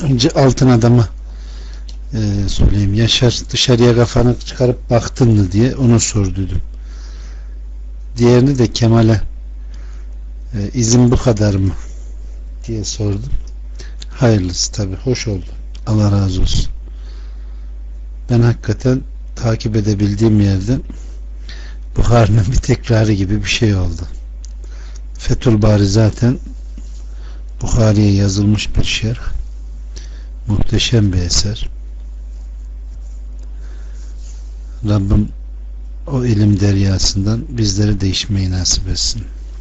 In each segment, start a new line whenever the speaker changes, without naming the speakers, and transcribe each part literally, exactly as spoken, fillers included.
Önce altın adama e, söyleyeyim. Yaşar, dışarıya kafanı çıkarıp baktın mı diye onu sordum. Diğerini de Kemal'e e, izin bu kadar mı diye sordum. Hayırlısı tabii. Hoş oldu. Allah razı olsun. Ben hakikaten takip edebildiğim yerde Buhari'nin bir tekrarı gibi bir şey oldu. Fethül Bari zaten Buhari'ye yazılmış bir şerh. Muhteşem bir eser. Rabbim o ilim deryasından bizleri değişmeyi nasip etsin.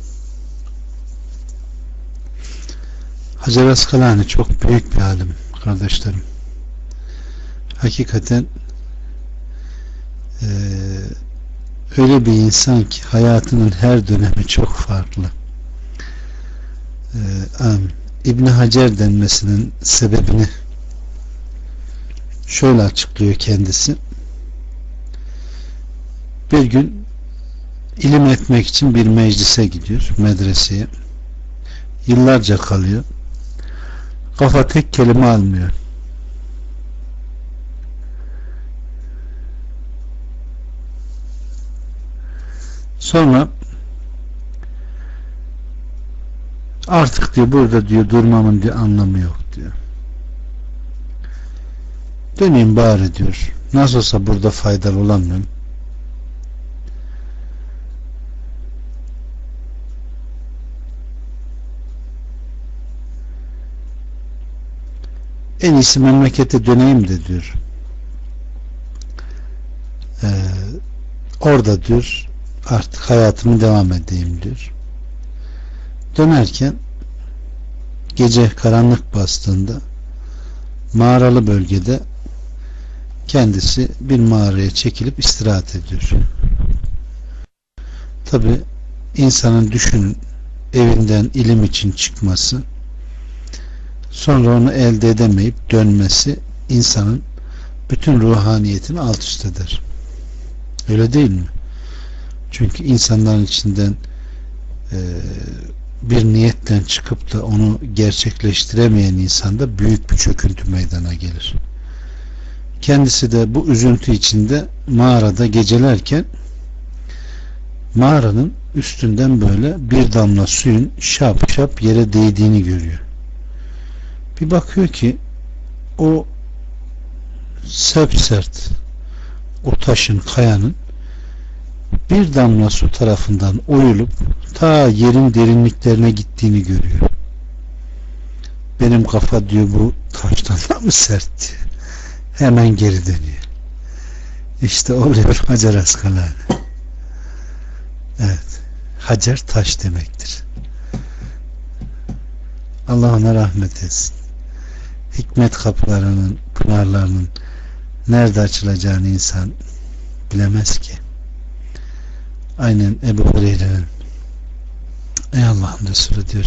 Hacer Askalani çok büyük bir alim kardeşlerim. Hakikaten e, öyle bir insan ki hayatının her dönemi çok farklı. E, amin. İbn Hacer denmesinin sebebini şöyle açıklıyor kendisi. Bir gün ilim etmek için bir meclise gidiyor, medreseye. Yıllarca kalıyor. Kafa tek kelime almıyor. Sonra artık diyor burada diyor durmamın diyor anlamı yok diyor. Döneyim bari diyor. Nasıl olsa burada faydalı olamıyorum. En iyisi memlekete döneyim de diyor. Ee, orada diyor artık hayatımı devam edeyim diyor. Dönerken gece karanlık bastığında mağaralı bölgede kendisi bir mağaraya çekilip istirahat ediyor. Tabi insanın düşünün evinden ilim için çıkması, sonra onu elde edemeyip dönmesi insanın bütün ruhaniyetini alt üst eder. Öyle değil mi? Çünkü insanların içinden e, bir niyetten çıkıp da onu gerçekleştiremeyen insanda büyük bir çöküntü meydana gelir. Kendisi de bu üzüntü içinde mağarada gecelerken mağaranın üstünden böyle bir damla suyun şap şap yere değdiğini görüyor. Bir bakıyor ki o sepsert o taşın, kayanın bir damla su tarafından oyulup ta yerin derinliklerine gittiğini görüyor. Benim kafa diyor bu taştan da mı sert diyor. Hemen geri dönüyor. İşte oluyor Hacer Askalani. Evet. Hacer taş demektir. Allah ona rahmet etsin. Hikmet kapılarının, pınarlarının nerede açılacağını insan bilemez ki. Aynen Ebu Hureyre'nin ey Allah'ın Resulü diyor,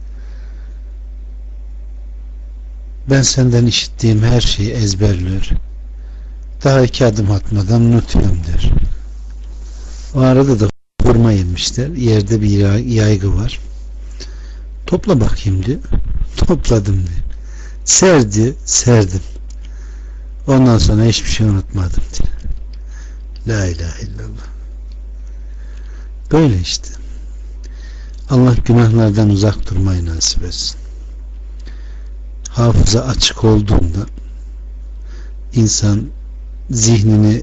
ben senden işittiğim her şeyi ezberliyor, daha iki adım atmadan unutuyorum diyor. O arada da hurma yemişler, yerde bir yaygı var, topla bakayım diyor. Topladım diyor. Serdi, serdim. Ondan sonra hiçbir şey unutmadım diyor. La ilahe illallah. Böyle işte. Allah günahlardan uzak durmayı nasip etsin. Hafıza açık olduğunda insan zihnini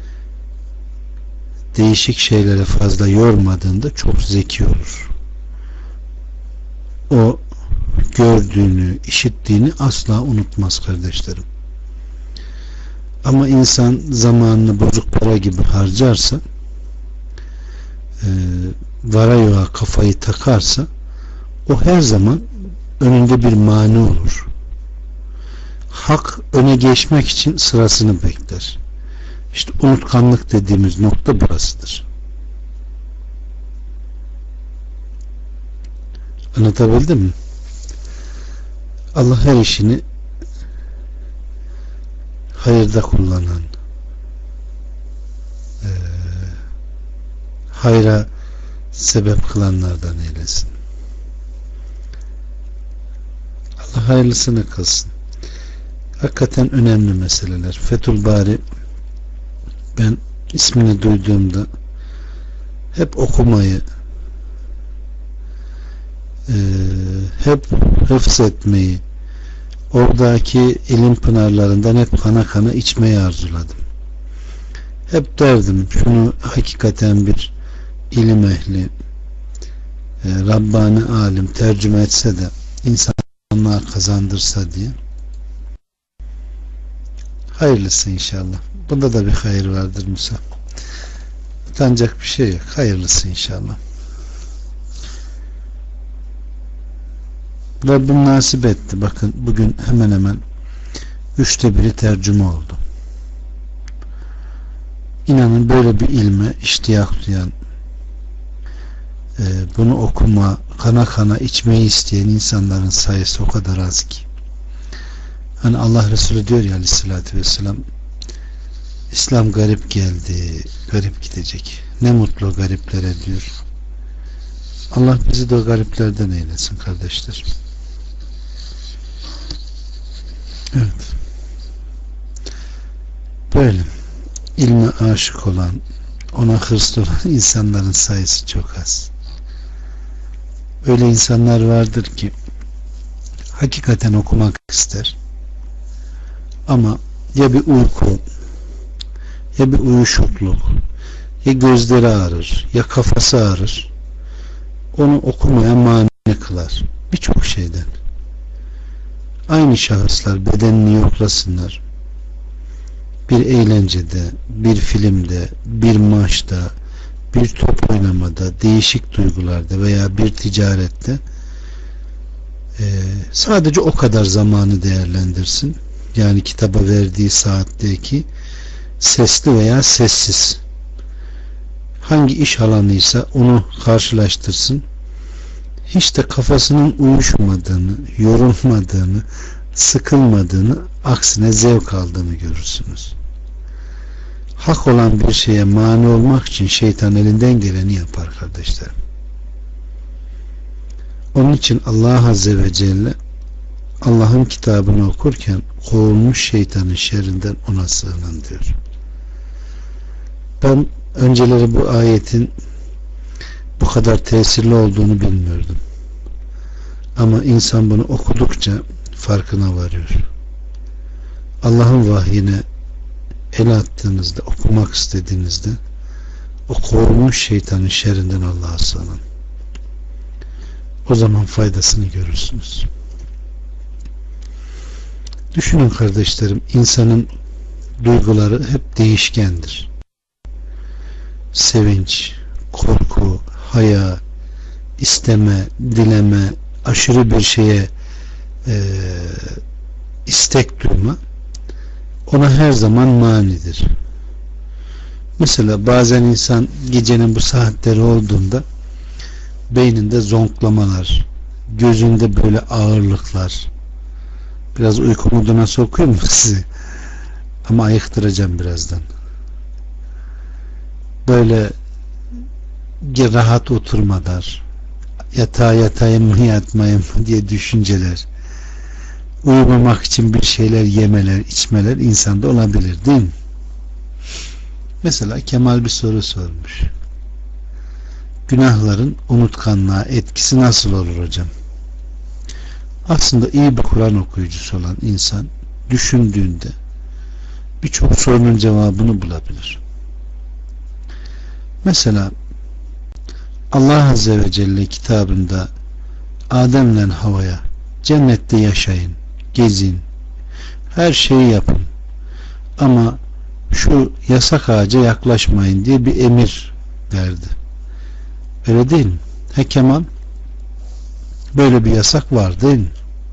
değişik şeylere fazla yormadığında çok zeki olur. O gördüğünü, işittiğini asla unutmaz kardeşlerim. Ama insan zamanını bozuk para gibi harcarsa, e, vara yoğa kafayı takarsa, o her zaman önünde bir mani olur. Hak öne geçmek için sırasını bekler. İşte unutkanlık dediğimiz nokta burasıdır. Anlatabildim mi? Allah her işini hayırda kullanan, e, hayra sebep kılanlardan eylesin. Allah hayırlısını kılsın. Hakikaten önemli meseleler. Fethül Bari, ben ismini duyduğumda hep okumayı, e, hep hıfz etmeyi, oradaki ilim pınarlarından hep kana kana içmeyi arzuladım. Hep derdim şunu hakikaten bir ilim ehli, e, Rabbani alim tercüme etse de insanlığa kazandırsa diye. Hayırlısı inşallah. Bunda da bir hayır vardır Musa. Utanacak bir şey yok. Hayırlısı inşallah. Rabbim nasip etti. Bakın bugün hemen hemen üçte biri tercüme oldu. İnanın böyle bir ilme iştiyak duyan, e, bunu okuma, kana kana içmeyi isteyen insanların sayısı o kadar az ki. Hani Allah Resulü diyor ya aleyhissalatü vesselam, İslam garip geldi, garip gidecek. Ne mutlu o gariplere diyor. Allah bizi de o gariplerden eylesin kardeşler. Evet. Böyle ilme aşık olan, ona hırslı olan insanların sayısı çok az. Öyle insanlar vardır ki hakikaten okumak ister ama ya bir uyku, ya bir uyuşukluk, ya gözleri ağrır, ya kafası ağrır, onu okumaya mani kılar. Birçok şeyden. Aynı şahıslar bedenini yoklasınlar. Bir eğlencede, bir filmde, bir maçta, bir top oynamada, değişik duygularda veya bir ticarette e, sadece o kadar zamanı değerlendirsin. Yani kitaba verdiği saatteki sesli veya sessiz hangi iş alanıysa onu karşılaştırsın. Hiç de kafasının uyuşmadığını, yorulmadığını, sıkılmadığını, aksine zevk aldığını görürsünüz. Hak olan bir şeye mani olmak için şeytan elinden geleni yapar kardeşlerim. Onun için Allah Azze ve Celle Allah'ın kitabını okurken kovulmuş şeytanın şerrinden ona sığının diyor. Ben önceleri bu ayetin bu kadar tesirli olduğunu bilmiyordum. Ama insan bunu okudukça farkına varıyor. Allah'ın vahyine el attığınızda, okumak istediğinizde o kovulmuş şeytanın şerrinden Allah'a sığının. O zaman faydasını görürsünüz. Düşünün kardeşlerim, insanın duyguları hep değişkendir. Sevinç, korku, haya, isteme, dileme, aşırı bir şeye e, istek duyma ona her zaman manidir. Mesela bazen insan gecenin bu saatleri olduğunda beyninde zonklamalar, gözünde böyle ağırlıklar, biraz uyku moduna sokayım mı sizi? Ama ayıktıracağım birazdan. Böyle rahat oturmalar, yatağa yatayım mı yatmayayım mı diye düşünceler, uyumamak için bir şeyler yemeler, içmeler insanda olabilir değil mi? Mesela Kemal bir soru sormuş. Günahların unutkanlığa etkisi nasıl olur hocam? Aslında iyi bir Kur'an okuyucusu olan insan düşündüğünde birçok sorunun cevabını bulabilir. Mesela Allah Azze ve Celle kitabında Adem'le Hava'ya cennette yaşayın, gezin, her şeyi yapın ama şu yasak ağaca yaklaşmayın diye bir emir verdi. Öyle değil mi? He Kemal, böyle bir yasak var değil mi?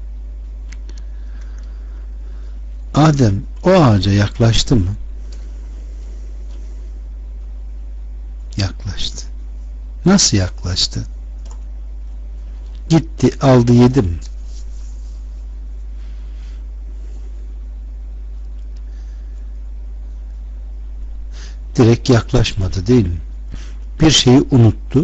Adem o ağaca yaklaştı mı? Yaklaştı. Nasıl yaklaştı? Gitti, aldı, yedi mi? Direkt yaklaşmadı değil mi? Bir şeyi unuttu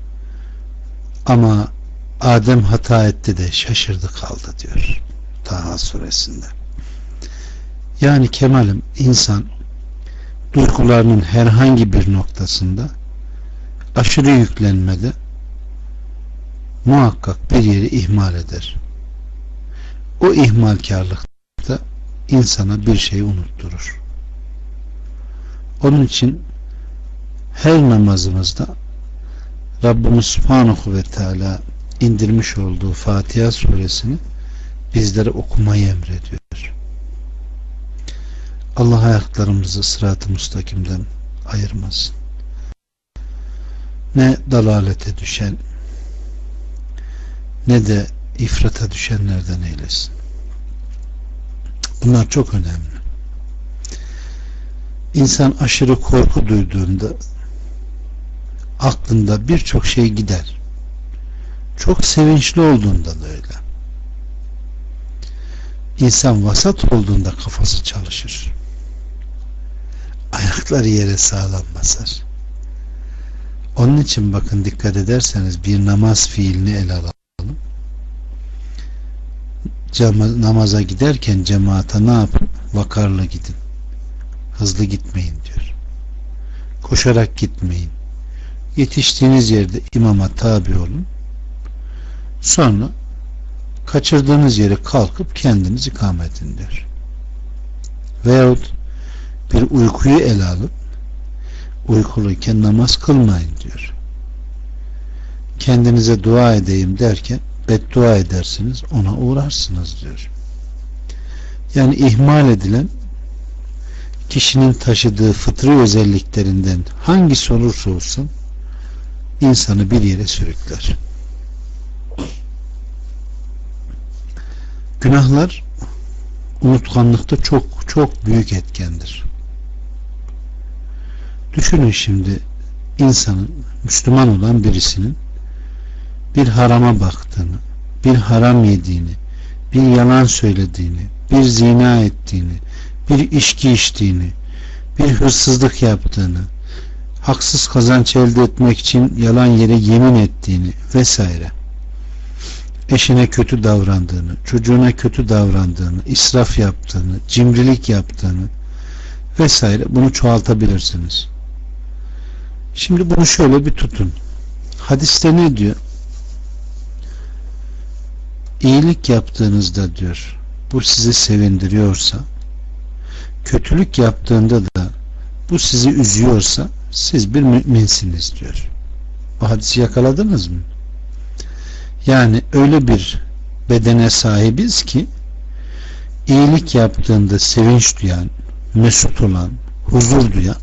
ama Adem hata etti de şaşırdı kaldı diyor. Ta Taha suresinde. Yani Kemal'im, insan duygularının herhangi bir noktasında aşırı yüklenmede muhakkak bir yeri ihmal eder. O ihmalkarlıkta insana bir şeyi unutturur. Onun için her namazımızda Rabbimiz Subhanahu ve Teala indirmiş olduğu Fatiha suresini bizlere okumayı emrediyor. Allah ayaklarımızı sırat-ı müstakimden ayırmasın. Ne dalalete düşen ne de ifrata düşenlerden eylesin. Bunlar çok önemli. İnsan aşırı korku duyduğunda aklında birçok şey gider. Çok sevinçli olduğunda da öyle. İnsan vasat olduğunda kafası çalışır. Ayakları yere sağlam basar. Onun için bakın, dikkat ederseniz bir namaz fiilini ele alalım. Cema, namaza giderken cemaate ne yapın? Vakarlı gidin. Hızlı gitmeyin diyor. Koşarak gitmeyin. Yetiştiğiniz yerde imama tabi olun. Sonra kaçırdığınız yere kalkıp kendiniz ikamet edin diyor. Veyahut bir uykuyu ele alıp uykuluyken namaz kılmayın diyor. Kendinize dua edeyim derken beddua edersiniz, ona uğrarsınız diyor. Yani ihmal edilen kişinin taşıdığı fıtri özelliklerinden hangisi olursa olsun insanı bir yere sürükler. Günahlar unutkanlıkta çok çok büyük etkendir. Düşünün şimdi, insanın, Müslüman olan birisinin bir harama baktığını, bir haram yediğini, bir yalan söylediğini, bir zina ettiğini, bir içki içtiğini, bir hırsızlık yaptığını, haksız kazanç elde etmek için yalan yere yemin ettiğini vesaire, eşine kötü davrandığını, çocuğuna kötü davrandığını, israf yaptığını, cimrilik yaptığını vesaire, bunu çoğaltabilirsiniz. Şimdi bunu şöyle bir tutun. Hadiste ne diyor? İyilik yaptığınızda diyor, bu sizi sevindiriyorsa, kötülük yaptığında da bu sizi üzüyorsa siz bir müminsiniz diyor. Bu hadisi yakaladınız mı? Yani öyle bir bedene sahibiz ki iyilik yaptığında sevinç duyan, mesut olan, huzur duyan,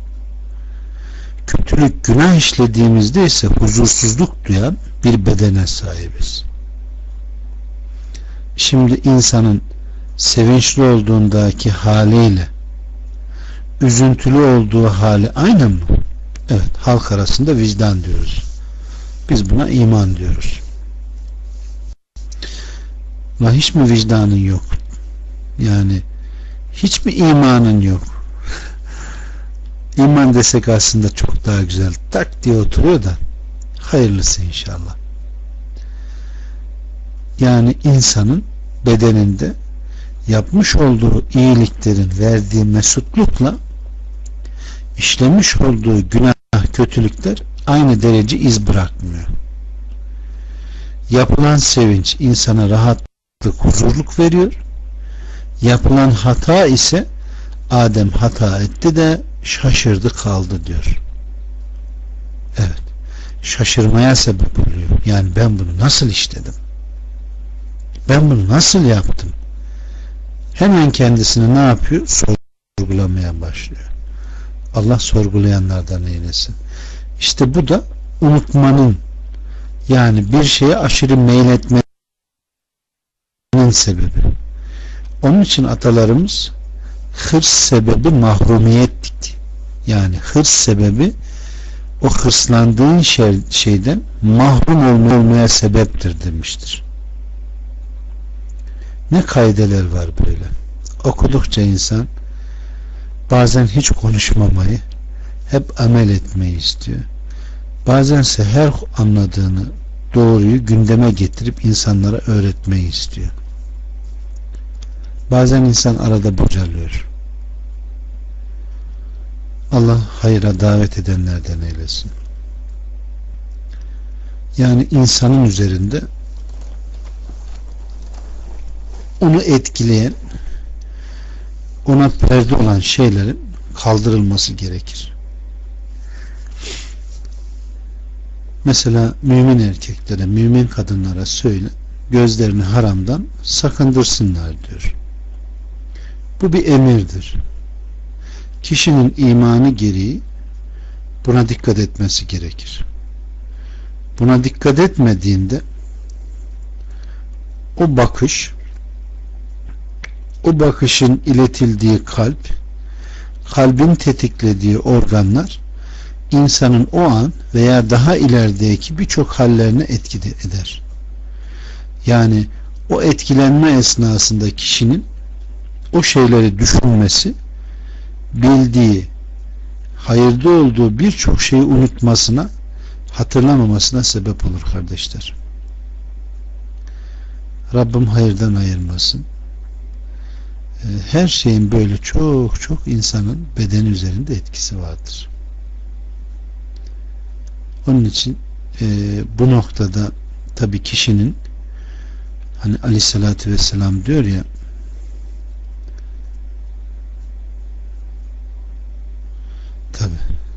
kötülük, günah işlediğimizde ise huzursuzluk duyan bir bedene sahibiz. Şimdi insanın sevinçli olduğundaki haliyle üzüntülü olduğu hali aynı mı? Evet, halk arasında vicdan diyoruz. Biz buna iman diyoruz. La hiç mi vicdanın yok? Yani hiç mi imanın yok? İman desek aslında çok daha güzel. Tak diye oturuyor da hayırlısı inşallah. Yani insanın bedeninde yapmış olduğu iyiliklerin verdiği mesutlukla işlemiş olduğu günah, kötülükler aynı derece iz bırakmıyor. Yapılan sevinç insana rahatlık, huzurluk veriyor. Yapılan hata ise Adem hata etti de şaşırdı kaldı diyor. Evet. Şaşırmaya sebep oluyor. Yani ben bunu nasıl işledim? Ben bunu nasıl yaptım? Hemen kendisini ne yapıyor? Sorgulamaya başlıyor. Allah sorgulayanlardan eylesin. İşte bu da unutmanın, yani bir şeye aşırı meyletmenin sebebi. Onun için atalarımız hırs sebebi mahrumiyettik. Yani hırs sebebi o hırslandığın şey, şeyden mahrum olmaya sebeptir demiştir. Ne kaideler var böyle. Okudukça insan bazen hiç konuşmamayı, hep amel etmeyi istiyor. Bazense her anladığını, doğruyu gündeme getirip insanlara öğretmeyi istiyor. Bazen insan arada bocalıyor. Allah hayra davet edenlerden eylesin. Yani insanın üzerinde onu etkileyen, ona perde olan şeylerin kaldırılması gerekir. Mesela mümin erkeklere, mümin kadınlara söyle, gözlerini haramdan sakındırsınlar diyor. Bu bir emirdir. Kişinin imanı gereği buna dikkat etmesi gerekir. Buna dikkat etmediğinde o bakış, o bakışın iletildiği kalp, kalbin tetiklediği organlar insanın o an veya daha ilerideki birçok hallerine etki eder. Yani o etkilenme esnasında kişinin o şeyleri düşünmesi, bildiği, hayırda olduğu birçok şeyi unutmasına, hatırlamamasına sebep olur kardeşler. Rabbim hayırdan ayırmasın. Her şeyin böyle çok çok insanın bedeni üzerinde etkisi vardır. Onun için e, bu noktada tabii kişinin, hani Aleyhisselatü Vesselam diyor ya, tabii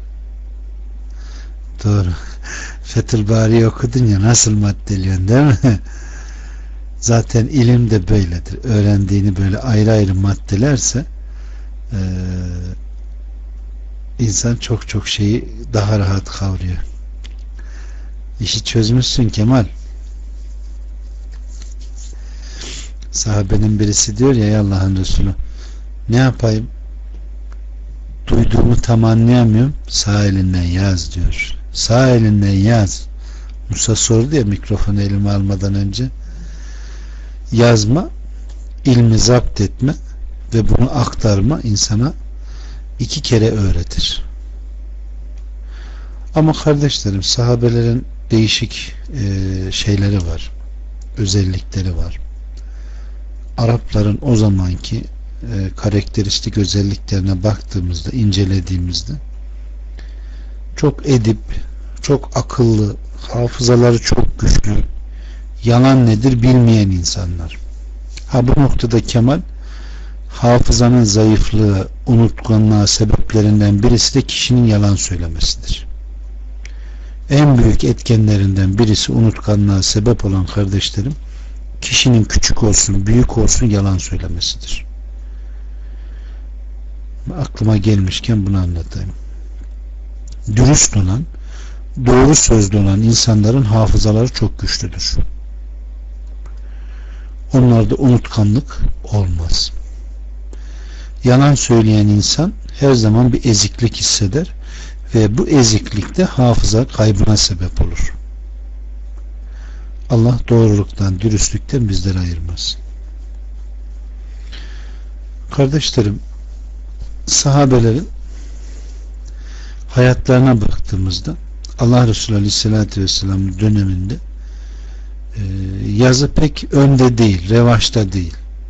doğru, Fethül Bari'yi okudun ya, nasıl maddeliyorsun değil mi? Zaten ilim de böyledir. Öğrendiğini böyle ayrı ayrı maddelerse e, insan çok çok şeyi daha rahat kavruyor. İşi çözmüşsün Kemal. Sahabenin birisi diyor ya, ey Allah'ın Resulü, ne yapayım? Duyduğumu tam anlayamıyorum. Sağ elinden yaz diyor. Sağ elinden yaz. Musa sordu ya mikrofonu elime almadan önce. Yazma, ilmi zapt etme ve bunu aktarma insana iki kere öğretir. Ama kardeşlerim, sahabelerin değişik e, şeyleri var, özellikleri var. Arapların o zamanki e, karakteristik özelliklerine baktığımızda, incelediğimizde çok edip, çok akıllı, hafızaları çok güçlü, yalan nedir bilmeyen insanlar. Ha, bu noktada Kemal, hafızanın zayıflığı, unutkanlığa sebeplerinden birisi de kişinin yalan söylemesidir. En büyük etkenlerinden birisi unutkanlığa sebep olan kardeşlerim, kişinin küçük olsun, büyük olsun yalan söylemesidir. Aklıma gelmişken bunu anlatayım. Dürüst olan, doğru sözlü olan insanların hafızaları çok güçlüdür. Onlarda unutkanlık olmaz. Yalan söyleyen insan her zaman bir eziklik hisseder ve bu eziklikte hafıza kaybına sebep olur. Allah doğruluktan, dürüstlükten bizleri ayırmasın. Kardeşlerim, sahabelerin hayatlarına baktığımızda Allah Resulü Aleyhisselatü Vesselam'ın döneminde e, yazı pek önde değil, revaçta değil.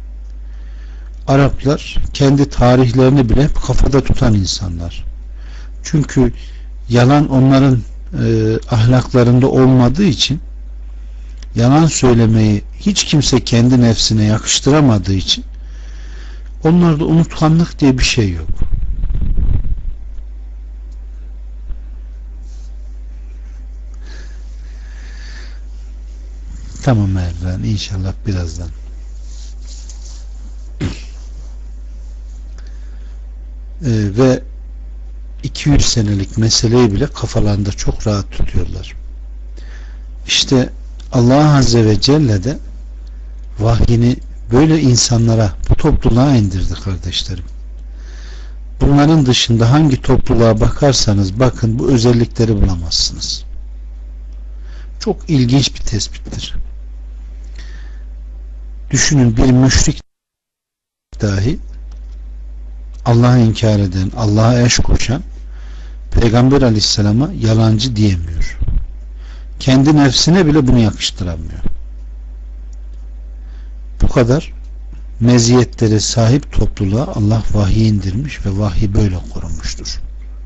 Araplar kendi tarihlerini bile kafada tutan insanlar. Çünkü yalan onların e, ahlaklarında olmadığı için, yalan söylemeyi hiç kimse kendi nefsine yakıştıramadığı için onlarda unutkanlık diye bir şey yok. Tamam Erdoğan, inşallah birazdan. Ee, ve iki yüz senelik meseleyi bile kafalarında çok rahat tutuyorlar. İşte Allah Azze ve Celle de vahyini böyle insanlara, bu topluluğa indirdi kardeşlerim. Bunların dışında hangi topluluğa bakarsanız bakın bu özellikleri bulamazsınız. Çok ilginç bir tespittir. Düşünün, bir müşrik dahi Allah'ı inkar eden, Allah'a eş koşan Peygamber Aleyhisselam'a yalancı diyemiyor. Kendi nefsine bile bunu yakıştıramıyor. Bu kadar meziyetlere sahip topluluğa Allah vahiy indirmiş ve vahyi böyle korunmuştur.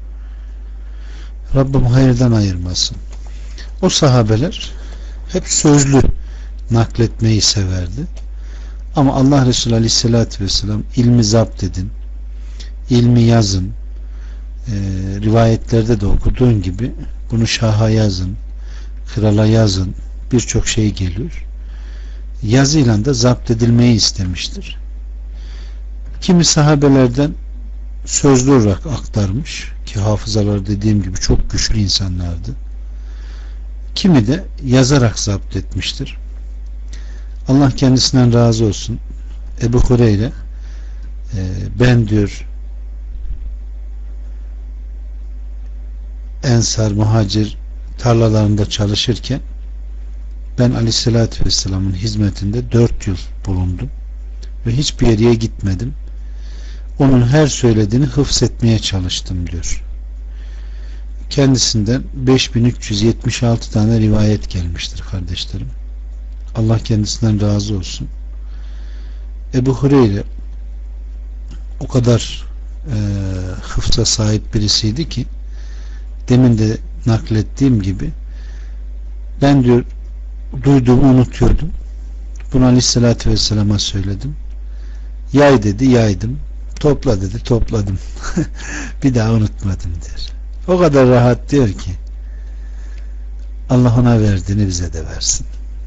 Rabbim hayırdan ayırmasın. O sahabeler hep sözlü nakletmeyi severdi. Ama Allah Resulü Aleyhisselatü Vesselam ilmi zapt edin, ilmi yazın, e, rivayetlerde de okuduğun gibi bunu şaha yazın, krala yazın, birçok şey geliyor. Yazıyla da zapt edilmeyi istemiştir. Kimi sahabelerden sözlü olarak aktarmış ki hafızaları dediğim gibi çok güçlü insanlardı. Kimi de yazarak zapt etmiştir. Allah kendisinden razı olsun. Ebu Hureyre e, ben diyor Ensar, Muhacir tarlalarında çalışırken ben Aleyhisselatü Vesselam'ın hizmetinde dört yıl bulundum ve hiçbir yere gitmedim. Onun her söylediğini hıfzetmeye çalıştım diyor. Kendisinden beş bin üç yüz yetmiş altı tane rivayet gelmiştir kardeşlerim. Allah kendisinden razı olsun. Ebu Hureyre o kadar e, hıfza sahip birisiydi ki demin de naklettiğim gibi ben diyor duyduğumu unutuyordum. Bunu Aleyhisselatü Vesselam'a söyledim. Yay dedi, yaydım. Topla dedi, topladım. Bir daha unutmadım der. O kadar rahat diyor ki Allah ona verdiğini bize de versin.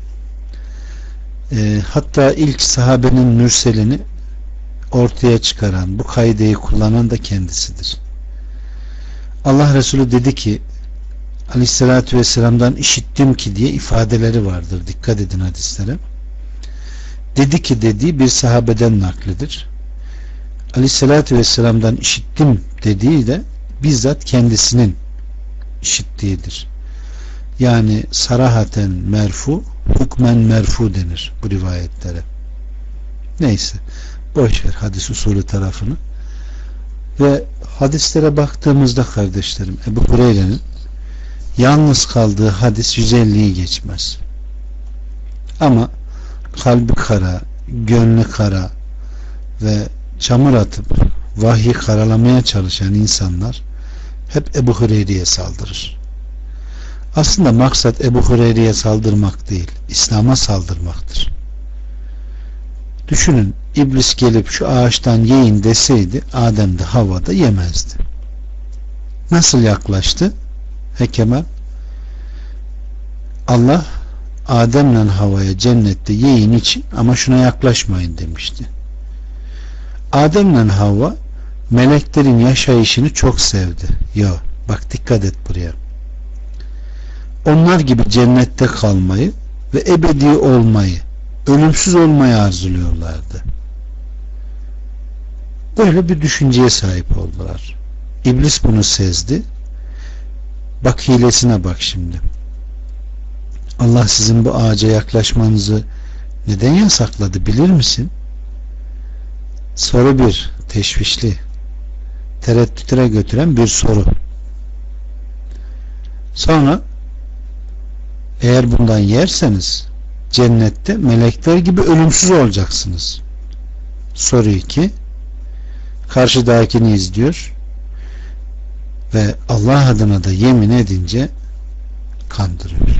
E, hatta ilk sahabenin mürselini ortaya çıkaran, bu kaideyi kullanan da kendisidir. Allah Resulü dedi ki Aleyhisselatü Vesselam'dan işittim ki diye ifadeleri vardır. Dikkat edin hadislere. Dedi ki dediği bir sahabeden naklidir. Aleyhisselatü Vesselam'dan işittim dediği de bizzat kendisinin işittiğidir. Yani sarahaten merfu, hukmen merfu denir bu rivayetlere. Neyse, boş ver hadis usulü tarafını. Ve hadislere baktığımızda kardeşlerim, Ebu Hureyre'nin yalnız kaldığı hadis yüz elliyi geçmez. Ama kalbi kara, gönlü kara ve çamur atıp vahyi karalamaya çalışan insanlar hep Ebu Hureyre'ye saldırır. Aslında maksat Ebu Hureyre'ye saldırmak değil, İslam'a saldırmaktır. Düşünün, iblis gelip şu ağaçtan yiyin deseydi Adem de Havva da yemezdi. Nasıl yaklaştı? He Kemal, Allah Adem'le Havva'ya cennette yiyin için ama şuna yaklaşmayın demişti. Adem'le Havva meleklerin yaşayışını çok sevdi. Ya bak dikkat et buraya. Onlar gibi cennette kalmayı ve ebedi olmayı, ölümsüz olmayı arzuluyorlardı. Böyle bir düşünceye sahip oldular. İblis bunu sezdi. Bak hilesine bak şimdi. Allah sizin bu ağaca yaklaşmanızı neden yasakladı bilir misin? Soru bir, teşvişli, tereddütlere götüren bir soru. Sonra eğer bundan yerseniz cennette melekler gibi ölümsüz olacaksınız. Soru iki, karşıdakini izliyor ve Allah adına da yemin edince kandırıyor.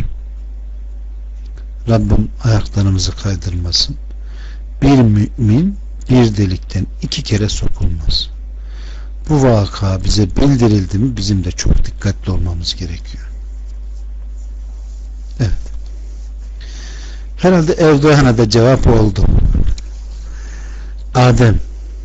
Rabbim ayaklarımızı kaydırmasın. Bir mümin bir delikten iki kere sokulmaz. Bu vaka bize bildirildi mi bizim de çok dikkatli olmamız gerekiyor. Evet. Herhalde Erdoğan'a da cevap oldu. Adem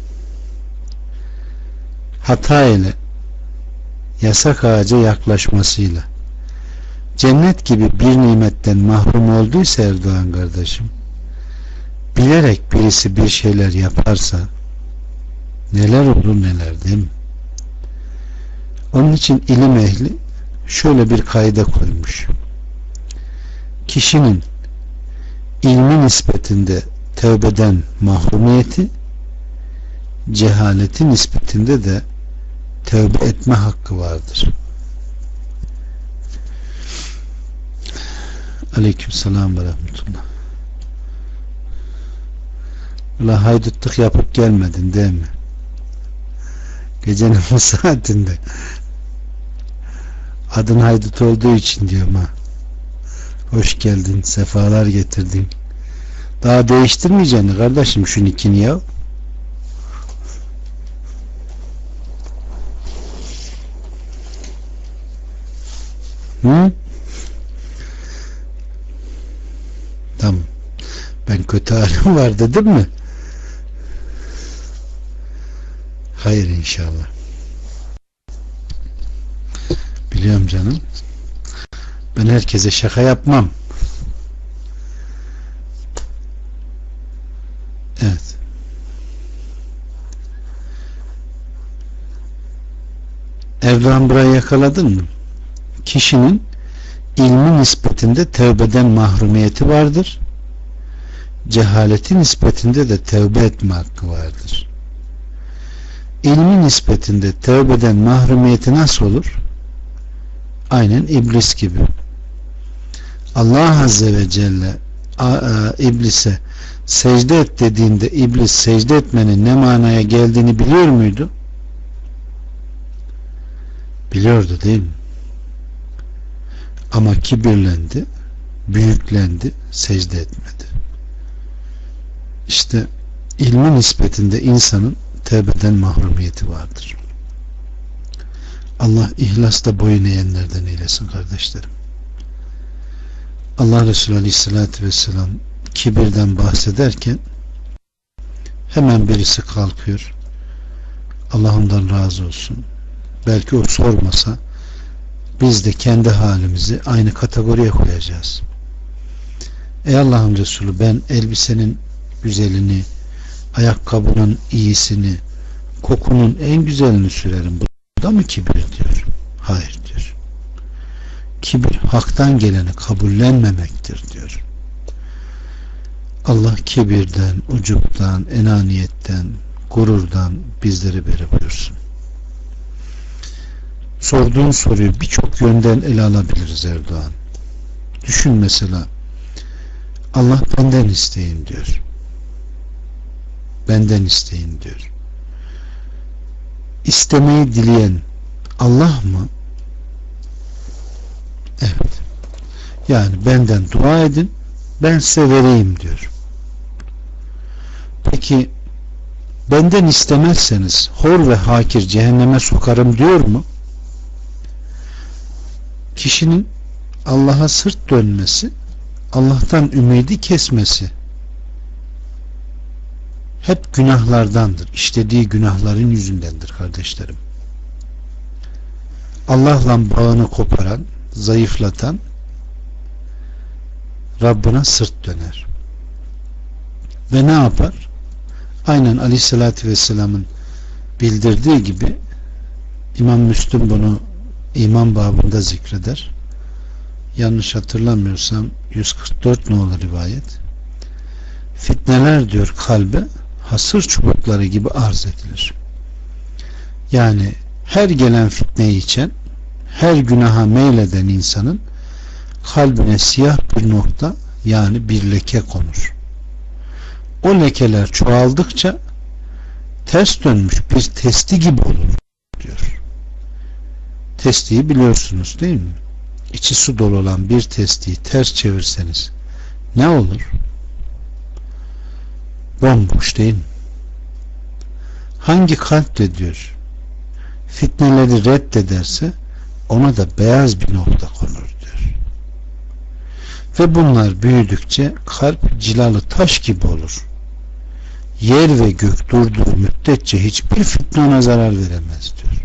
hata ile yasak ağaca yaklaşmasıyla cennet gibi bir nimetten mahrum olduysa Erdoğan kardeşim, bilerek birisi bir şeyler yaparsa neler olur neler değil mi? Onun için ilim ehli şöyle bir kaide koymuş. Kişinin ilmi nispetinde tövbeden mahrumiyeti, cehaleti nispetinde de tövbe etme hakkı vardır. Aleykümselam ve rahmetullah. Ula haydutluk yapıp gelmedin değil mi? Gecenin bu saatinde. Adın haydut olduğu için diyorum ha. Hoş geldin, sefalar getirdin. Daha değiştirmeyeceksin kardeşim şu nikini ya. Hı? Tamam. Ben kötü halim var dedim mi? Hayır inşallah. Biliyorum canım. Ben herkese şaka yapmam. Evet. Evren burayı yakaladın mı? Kişinin ilmi nispetinde tevbeden mahrumiyeti vardır. Cehaleti nispetinde de tevbe etme hakkı vardır. İlmi nispetinde tevbeden mahrumiyeti nasıl olur? Aynen iblis gibi. Allah Azze ve Celle a, a, iblise secde et dediğinde iblis secde etmenin ne manaya geldiğini biliyor muydu? Biliyordu değil mi? Ama kibirlendi, büyüklendi, secde etmedi. İşte ilmi nispetinde insanın tevbeden mahrumiyeti vardır. Allah ihlasla boyun eğenlerden eylesin kardeşlerim. Allah Resulü Aleyhisselatü Vesselam kibirden bahsederken hemen birisi kalkıyor. Allah ondan razı olsun. Belki o sormasa biz de kendi halimizi aynı kategoriye koyacağız. Ey Allah'ın Resulü, ben elbisenin güzelini, ayakkabının iyisini, kokunun en güzelini sürerim. Bu da mı kibir diyor? Hayır diyor. Kibir haktan geleni kabullenmemektir diyor. Allah kibirden, ucuptan, enaniyetten, gururdan bizleri beri buyursun. Sorduğun soruyu birçok yönden ele alabiliriz Erdoğan. Düşün mesela, Allah benden isteyin diyor. Benden isteyin diyor. İstemeyi dileyen Allah mı? Evet. Yani benden dua edin, ben size vereyim diyor. Peki benden istemezseniz hor ve hakir cehenneme sokarım diyor mu? Kişinin Allah'a sırt dönmesi, Allah'tan ümidi kesmesi hep günahlardandır. İşlediği günahların yüzündendir kardeşlerim. Allah'la bağını koparan, zayıflatan Rabbine sırt döner. Ve ne yapar? Aynen Aleyhisselatü Vesselam'ın bildirdiği gibi İmam Müslüm bunu iman babında zikreder. Yanlış hatırlamıyorsam yüz kırk dört nolu rivayet. Fitneler diyor kalbe hasır çubukları gibi arz edilir. Yani her gelen fitneyi içen, her günaha meyleden insanın kalbine siyah bir nokta, yani bir leke konur. O lekeler çoğaldıkça ters dönmüş bir testi gibi olur diyor. Testiyi biliyorsunuz değil mi? İçi su dolu olan bir testiyi ters çevirseniz ne olur? Bomboş değil mi? Hangi kalp de diyor fitneleri reddederse ona da beyaz bir nokta konur diyor. Ve bunlar büyüdükçe kalp cilalı taş gibi olur. Yer ve gök durduğu müddetçe hiçbir fitne ona zarar veremez diyor.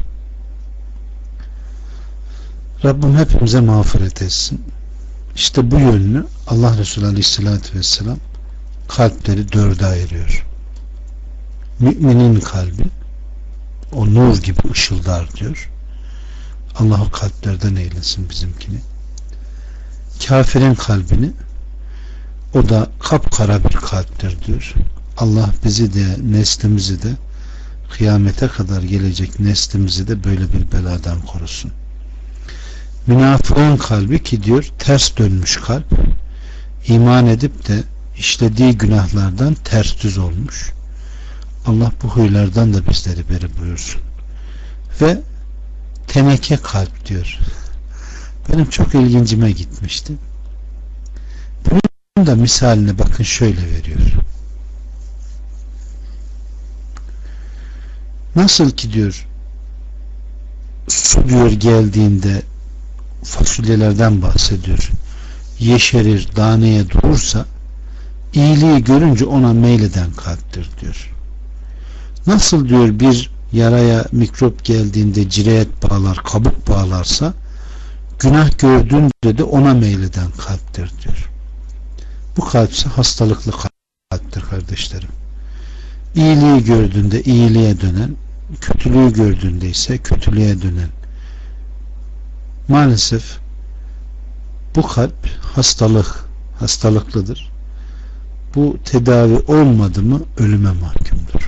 Rabbim hepimize mağfiret etsin. İşte bu yönünü Allah Resulü Aleyhisselatü Vesselam kalpleri dörde ayırıyor. Müminin kalbi o nur gibi ışıldar diyor. Allah o kalplerden eylesin bizimkini. Kafirin kalbini o da kapkara bir kalptir diyor. Allah bizi de neslimizi de kıyamete kadar gelecek neslimizi de böyle bir beladan korusun. Münafığın kalbi ki diyor ters dönmüş kalp, iman edip de işlediği günahlardan ters düz olmuş. Allah bu huylardan da bizleri beri buyursun. Ve teneke kalp diyor. Benim çok ilgincime gitmişti. Bunun da misalini bakın şöyle veriyor. Nasıl ki diyor su diyor geldiğinde fasulyelerden bahsediyor. Yeşerir, daneye durursa iyiliği görünce ona meyleden kalptir diyor. Nasıl diyor bir yaraya mikrop geldiğinde cireyet bağlar, kabuk bağlarsa günah gördüğünde de ona meyleden kalptir diyor. Bu kalp ise hastalıklı kalptir kardeşlerim. İyiliği gördüğünde iyiliğe dönen, kötülüğü gördüğünde ise kötülüğe dönen. Maalesef bu kalp hastalık, hastalıklıdır. Bu tedavi olmadı mı ölüme mahkumdur.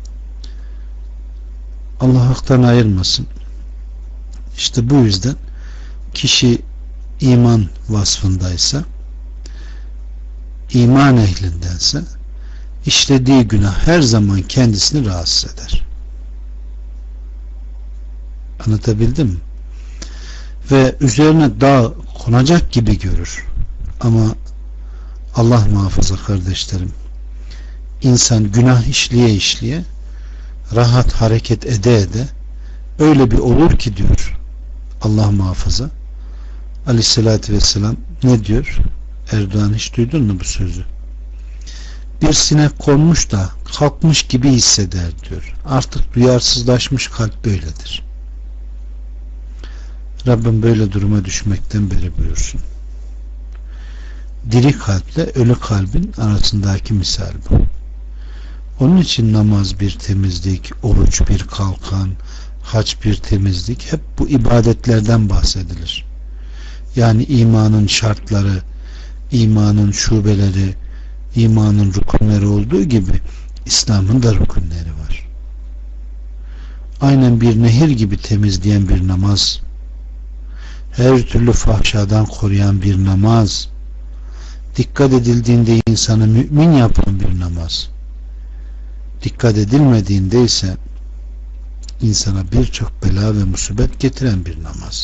Allah haktan ayırmasın. İşte bu yüzden kişi iman vasfındaysa, iman ehlindense işlediği günah her zaman kendisini rahatsız eder. Anlatabildim mi? Ve üzerine dağ konacak gibi görür. Ama Allah muhafaza kardeşlerim, insan günah işliye işliye rahat hareket ede ede öyle bir olur ki diyor Allah muhafaza, Aleyhisselatü Vesselam ne diyor? Erdoğan, hiç duydun mu bu sözü? Bir sinek konmuş da kalkmış gibi hisseder diyor. Artık duyarsızlaşmış kalp böyledir. Rabbim böyle duruma düşmekten beri buyursun. Diri kalple ölü kalbin arasındaki misal bu. Onun için namaz bir temizlik, oruç bir kalkan, hac bir temizlik, hep bu ibadetlerden bahsedilir. Yani imanın şartları, imanın şubeleri, imanın rükünleri olduğu gibi İslam'ın da rükünleri var. Aynen bir nehir gibi temizleyen bir namaz, her türlü fahşadan koruyan bir namaz, dikkat edildiğinde insanı mümin yapan bir namaz, dikkat edilmediğinde ise insana birçok bela ve musibet getiren bir namaz.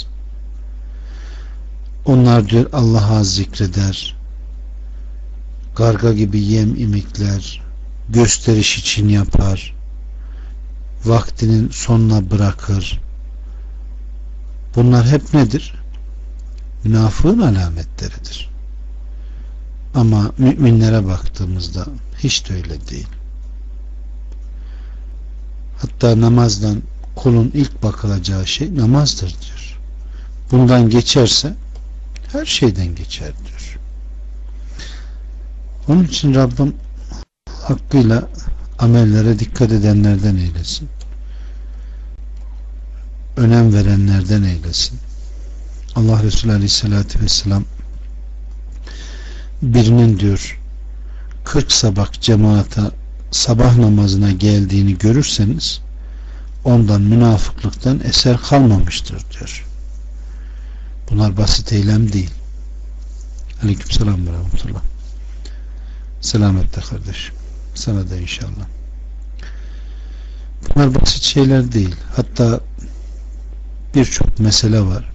Onlar diyor Allah'a zikreder, karga gibi yem imikler, gösteriş için yapar, vaktinin sonuna bırakır. Bunlar hep nedir? Münafığın alametleridir. Ama müminlere baktığımızda hiç de öyle değil. Hatta namazdan kulun ilk bakılacağı şey namazdır diyor. Bundan geçerse her şeyden geçer diyor. Onun için Rabbim hakkıyla amellere dikkat edenlerden eylesin. Önem verenlerden eylesin. Allah Resulü Aleyhisselatü Vesselam birinin diyor kırk sabah cemaate sabah namazına geldiğini görürseniz ondan münafıklıktan eser kalmamıştır diyor. Bunlar basit eylem değil. Aleykümselam ve rahmetullah. Selametle kardeşim. Sana da inşallah. Bunlar basit şeyler değil. Hatta birçok mesele var.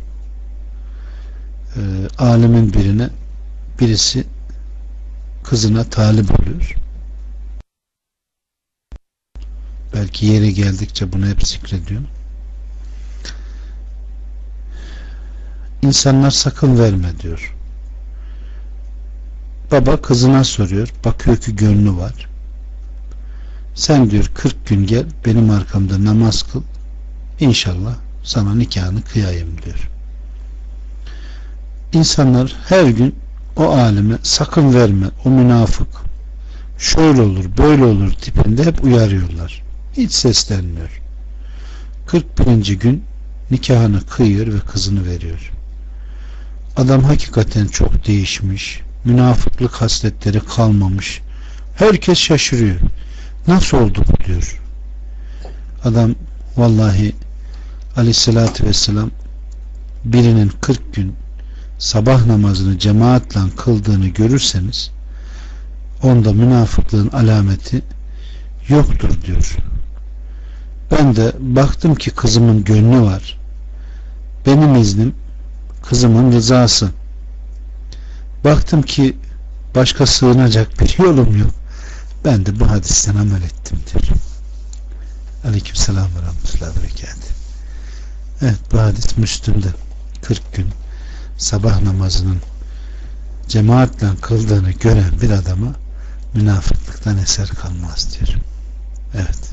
Ee, alemin birine birisi kızına talip oluyor. Belki yeri geldikçe bunu hep zikrediyorum. İnsanlar sakın verme diyor. Baba kızına soruyor. Bakıyor ki gönlü var. Sen diyor kırk gün gel benim arkamda namaz kıl. İnşallah sana nikahını kıyayım diyor. İnsanlar her gün o alime sakın verme, o münafık şöyle olur böyle olur tipinde hep uyarıyorlar. Hiç seslenmiyor. kırk birinci gün nikahını kıyıyor ve kızını veriyor. Adam hakikaten çok değişmiş. Münafıklık hasletleri kalmamış. Herkes şaşırıyor. Nasıl oldu bu diyor. Adam vallahi Aleyhisselatü Vesselam birinin kırk gün sabah namazını cemaatle kıldığını görürseniz onda münafıklığın alameti yoktur diyor. Ben de baktım ki kızımın gönlü var. Benim iznim kızımın rızası. Baktım ki başka sığınacak bir yolum yok. Ben de bu hadisten amel ettim diyor. Aleykümselam ve rahmetullahi ve berekatuhu. Evet, bu hadis Müslüm'de kırk gün sabah namazının cemaatle kıldığını gören bir adama münafıklıktan eser kalmaz diyor. Evet.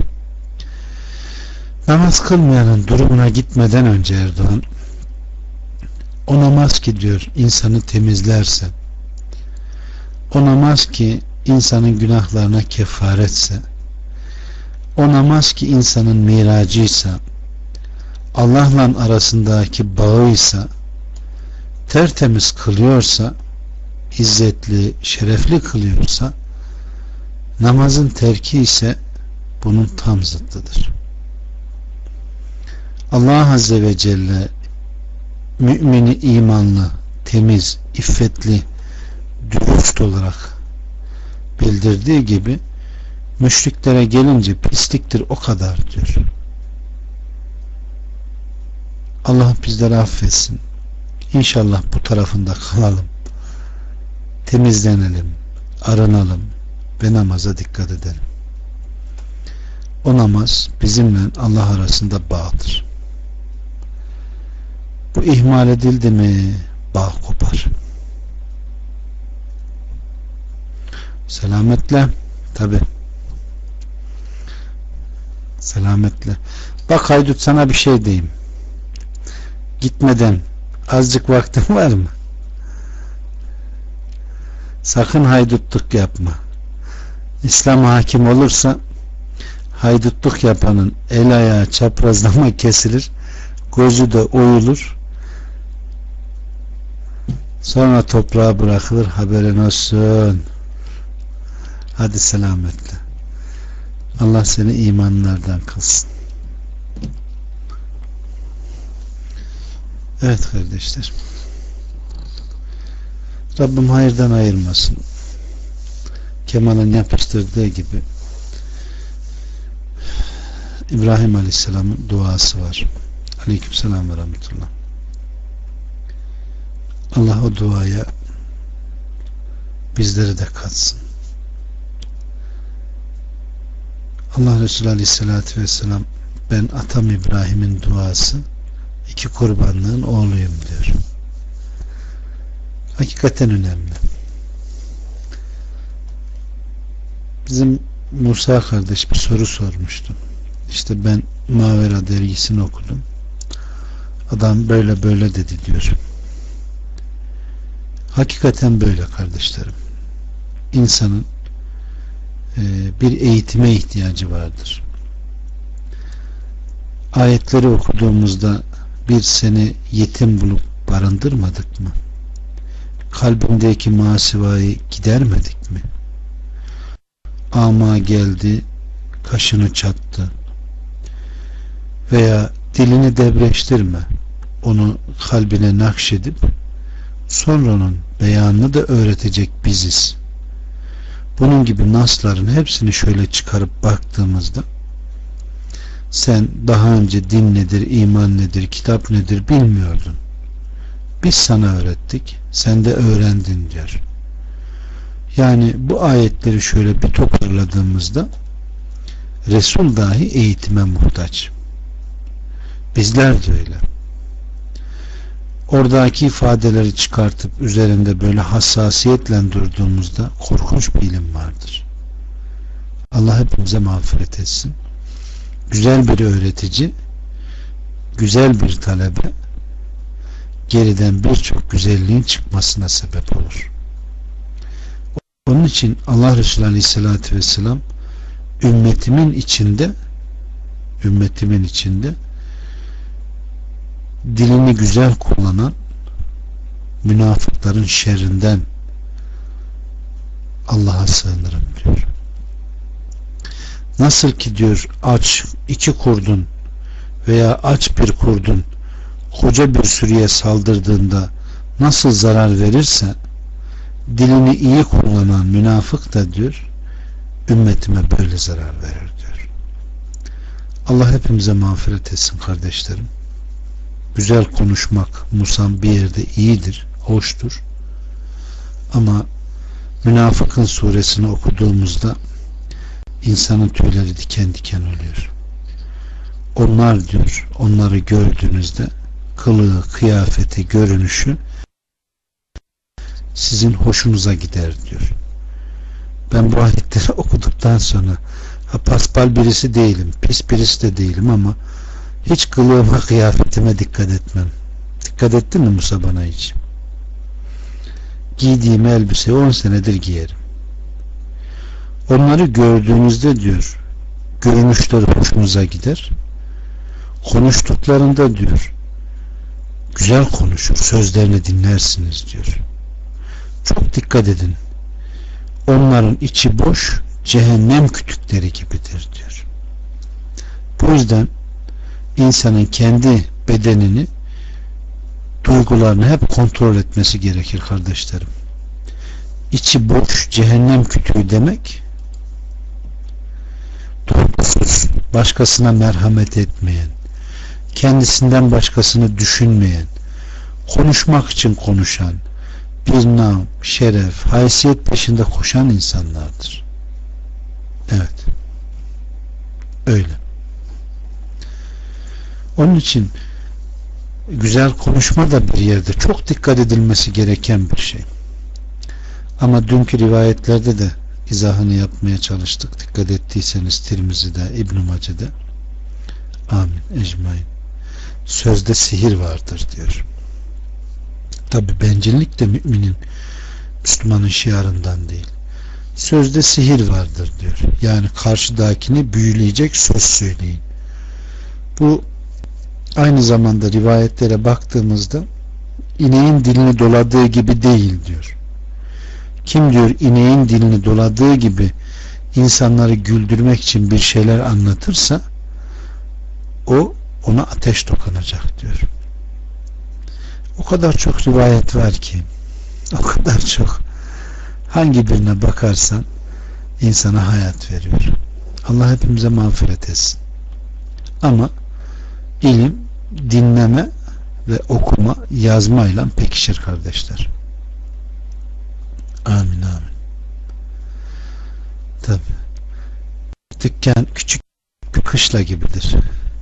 Namaz kılmayanın durumuna gitmeden önce Erdoğan, o namaz ki diyor insanı temizlerse, o namaz ki insanın günahlarına kefaretse, o namaz ki insanın miracıysa, Allah'la arasındaki bağıysa, tertemiz kılıyorsa, izzetli, şerefli kılıyorsa, namazın terki ise bunun tam zıttıdır. Allah Azze ve Celle mümini imanlı, temiz, iffetli, dürüst olarak bildirdiği gibi müşriklere gelince pisliktir o kadar diyor. Allah bizleri affetsin. İnşallah bu tarafında kalalım. Temizlenelim, arınalım ve namaza dikkat edelim. O namaz bizimle Allah arasında bağdır. Bu ihmal edildi mi bağ kopar. Selametle, tabi. Selametle. Bak haydut, sana bir şey diyeyim. Gitmeden azıcık vaktin var mı? Sakın haydutluk yapma. İslam hakim olursa haydutluk yapanın el ayağı çaprazlama kesilir, gözü de oyulur, sonra toprağa bırakılır, haberin olsun. Hadi selametle. Allah seni imanlardan kılsın. Evet kardeşler, Rabbim hayırdan ayırmasın. Kemal'in yapıştırdığı gibi İbrahim Aleyhisselam'ın duası var. Aleykümselam ve rahmetullah. Allah o duaya bizleri de katsın. Allah Resulü Aleyhisselatü Vesselam, ben atam İbrahim'in duası, iki kurbanlığın oğluyum diyor. Hakikaten önemli. Bizim Musa kardeş bir soru sormuştu. İşte ben Mavera dergisini okudum. Adam böyle böyle dedi diyor. Hakikaten böyle kardeşlerim. İnsanın e, bir eğitime ihtiyacı vardır. Ayetleri okuduğumuzda bir seni yetim bulup barındırmadık mı? Kalbindeki masivayı gidermedik mi? Ama geldi, kaşını çattı. Veya dilini debreştirme. Onu kalbine nakşedip sonra onun beyanını da öğretecek biziz. Bunun gibi nasların hepsini şöyle çıkarıp baktığımızda sen daha önce din nedir, iman nedir, kitap nedir bilmiyordun. Biz sana öğrettik, sen de öğrendin diyor. Yani bu ayetleri şöyle bir toparladığımızda Resul dahi eğitime muhtaç. Bizler de öyle. Oradaki ifadeleri çıkartıp üzerinde böyle hassasiyetle durduğumuzda korkunç bir ilim vardır. Allah hepimize mağfiret etsin. Güzel bir öğretici, güzel bir talebe geriden birçok güzelliğin çıkmasına sebep olur. Onun için Allah Resulü Aleyhisselatü Vesselam ümmetimin içinde ümmetimin içinde dilini güzel kullanan münafıkların şerrinden Allah'a sığınırım diyor. Nasıl ki diyor aç iki kurdun veya aç bir kurdun koca bir sürüye saldırdığında nasıl zarar verirse dilini iyi kullanan münafık da diyor ümmetime böyle zarar verir diyor. Allah hepimize mağfiret etsin kardeşlerim. Güzel konuşmak musam bir yerde iyidir, hoştur. Ama Münafıkın suresini okuduğumuzda insanın tüyleri diken diken oluyor. Onlar diyor, onları gördüğünüzde kılığı, kıyafeti, görünüşü sizin hoşunuza gider diyor. Ben bu ayetleri okuduktan sonra ha, paspal birisi değilim, pis birisi de değilim ama hiç kılığıma, kıyafetime dikkat etmem. Dikkat ettin mi Musa bana hiç? Giydiğim elbiseyi on senedir giyerim. Onları gördüğünüzde diyor, görünüşleri hoşunuza gider. Konuştuklarında diyor, güzel konuşur, sözlerini dinlersiniz diyor. Çok dikkat edin. Onların içi boş, cehennem kütükleri gibidir diyor. Bu yüzden insanın kendi bedenini, duygularını hep kontrol etmesi gerekir kardeşlerim. İçi boş, cehennem kütüğü demek, duygusuz, başkasına merhamet etmeyen, kendisinden başkasını düşünmeyen, konuşmak için konuşan, bir nam, şeref, haysiyet peşinde koşan insanlardır. Evet. Öyle. Onun için güzel konuşma da bir yerde çok dikkat edilmesi gereken bir şey. Ama dünkü rivayetlerde de izahını yapmaya çalıştık. Dikkat ettiyseniz Tirmizi'de, İbn-i Mace'de, amin ecmaîn, sözde sihir vardır diyor. Tabi bencillik de müminin, Müslümanın şiarından değil. Sözde sihir vardır diyor. Yani karşıdakini büyüleyecek söz söyleyin. Bu aynı zamanda rivayetlere baktığımızda ineğin dilini doladığı gibi değil diyor. Kim diyor ineğin dilini doladığı gibi insanları güldürmek için bir şeyler anlatırsa o ona ateş dokunacak diyor. O kadar çok rivayet var ki, o kadar çok, hangi birine bakarsan insana hayat veriyor. Allah hepimize mağfiret etsin. Ama ilim, dinleme ve okuma, yazmayla pekişir kardeşler. Amin amin. Tabi. Dükkan küçük bir kışla gibidir.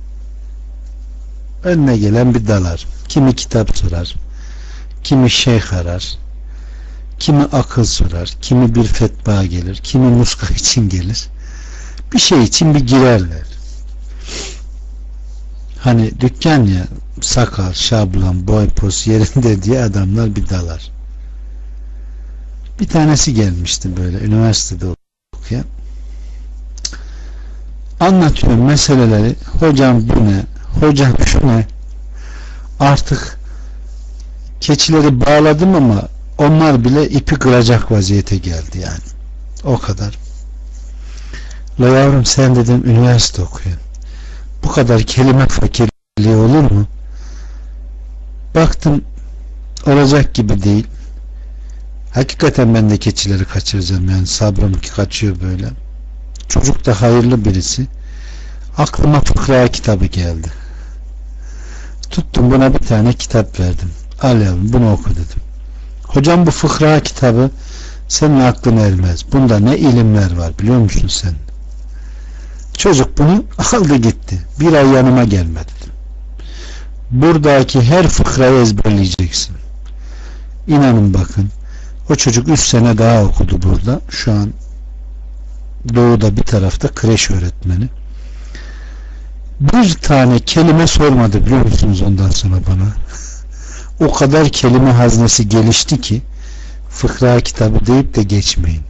Önüne gelen bir dalar. Kimi kitap sorar, kimi şeyh arar, kimi akıl sorar, kimi bir fetva gelir, kimi muska için gelir. Bir şey için bir girerler. Hani dükkan ya, sakal, şablon, boy, pos yerinde diye adamlar bir dalar. Bir tanesi gelmişti böyle üniversitede okuyan. Anlatıyor meseleleri. Hocam bu ne? Hocam şu ne? Artık keçileri bağladım ama onlar bile ipi kıracak vaziyete geldi yani. O kadar. La yavrum sen dedim üniversite okuyorsun. Bu kadar kelime fakirliği olur mu? Baktım olacak gibi değil. Hakikaten ben de keçileri kaçıracağım yani sabrım ki kaçıyor böyle. Çocuk da hayırlı birisi. Aklıma fıkra kitabı geldi. Tuttum buna bir tane kitap verdim. Al yavrum bunu oku dedim. Hocam bu fıkra kitabı senin aklın ermez. Bunda ne ilimler var biliyor musun sen? Çocuk bunu aldı gitti. Bir ay yanıma gelmedi. Buradaki her fıkrayı ezberleyeceksin. İnanın bakın. O çocuk üç sene daha okudu burada. Şu an doğuda bir tarafta kreş öğretmeni. Bir tane kelime sormadı biliyor musunuz ondan sonra bana. O kadar kelime haznesi gelişti ki fıkra kitabı deyip de geçmeyin.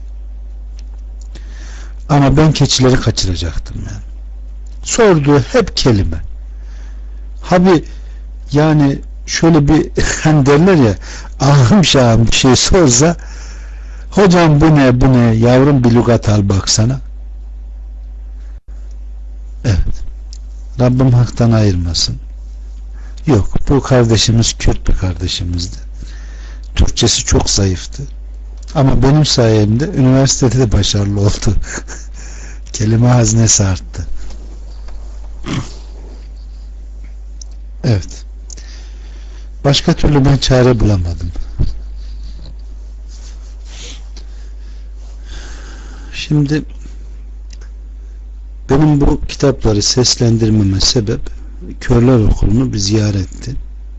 Ama ben keçileri kaçıracaktım yani. Sorduğu hep kelime. Habi yani şöyle bir hani derler ya ahım şahım bir şey sorsa hocam bu ne bu ne yavrum bir lügat al baksana. Evet. Rabbim haktan ayırmasın. Yok bu kardeşimiz Kürt bir kardeşimizdi. Türkçesi çok zayıftı. Ama benim sayemde üniversitede de başarılı oldu. Kelime haznesi arttı. Evet. Başka türlü ben çare bulamadım. Şimdi benim bu kitapları seslendirmeme sebep Körler Okulu'nu bir ziyaretti.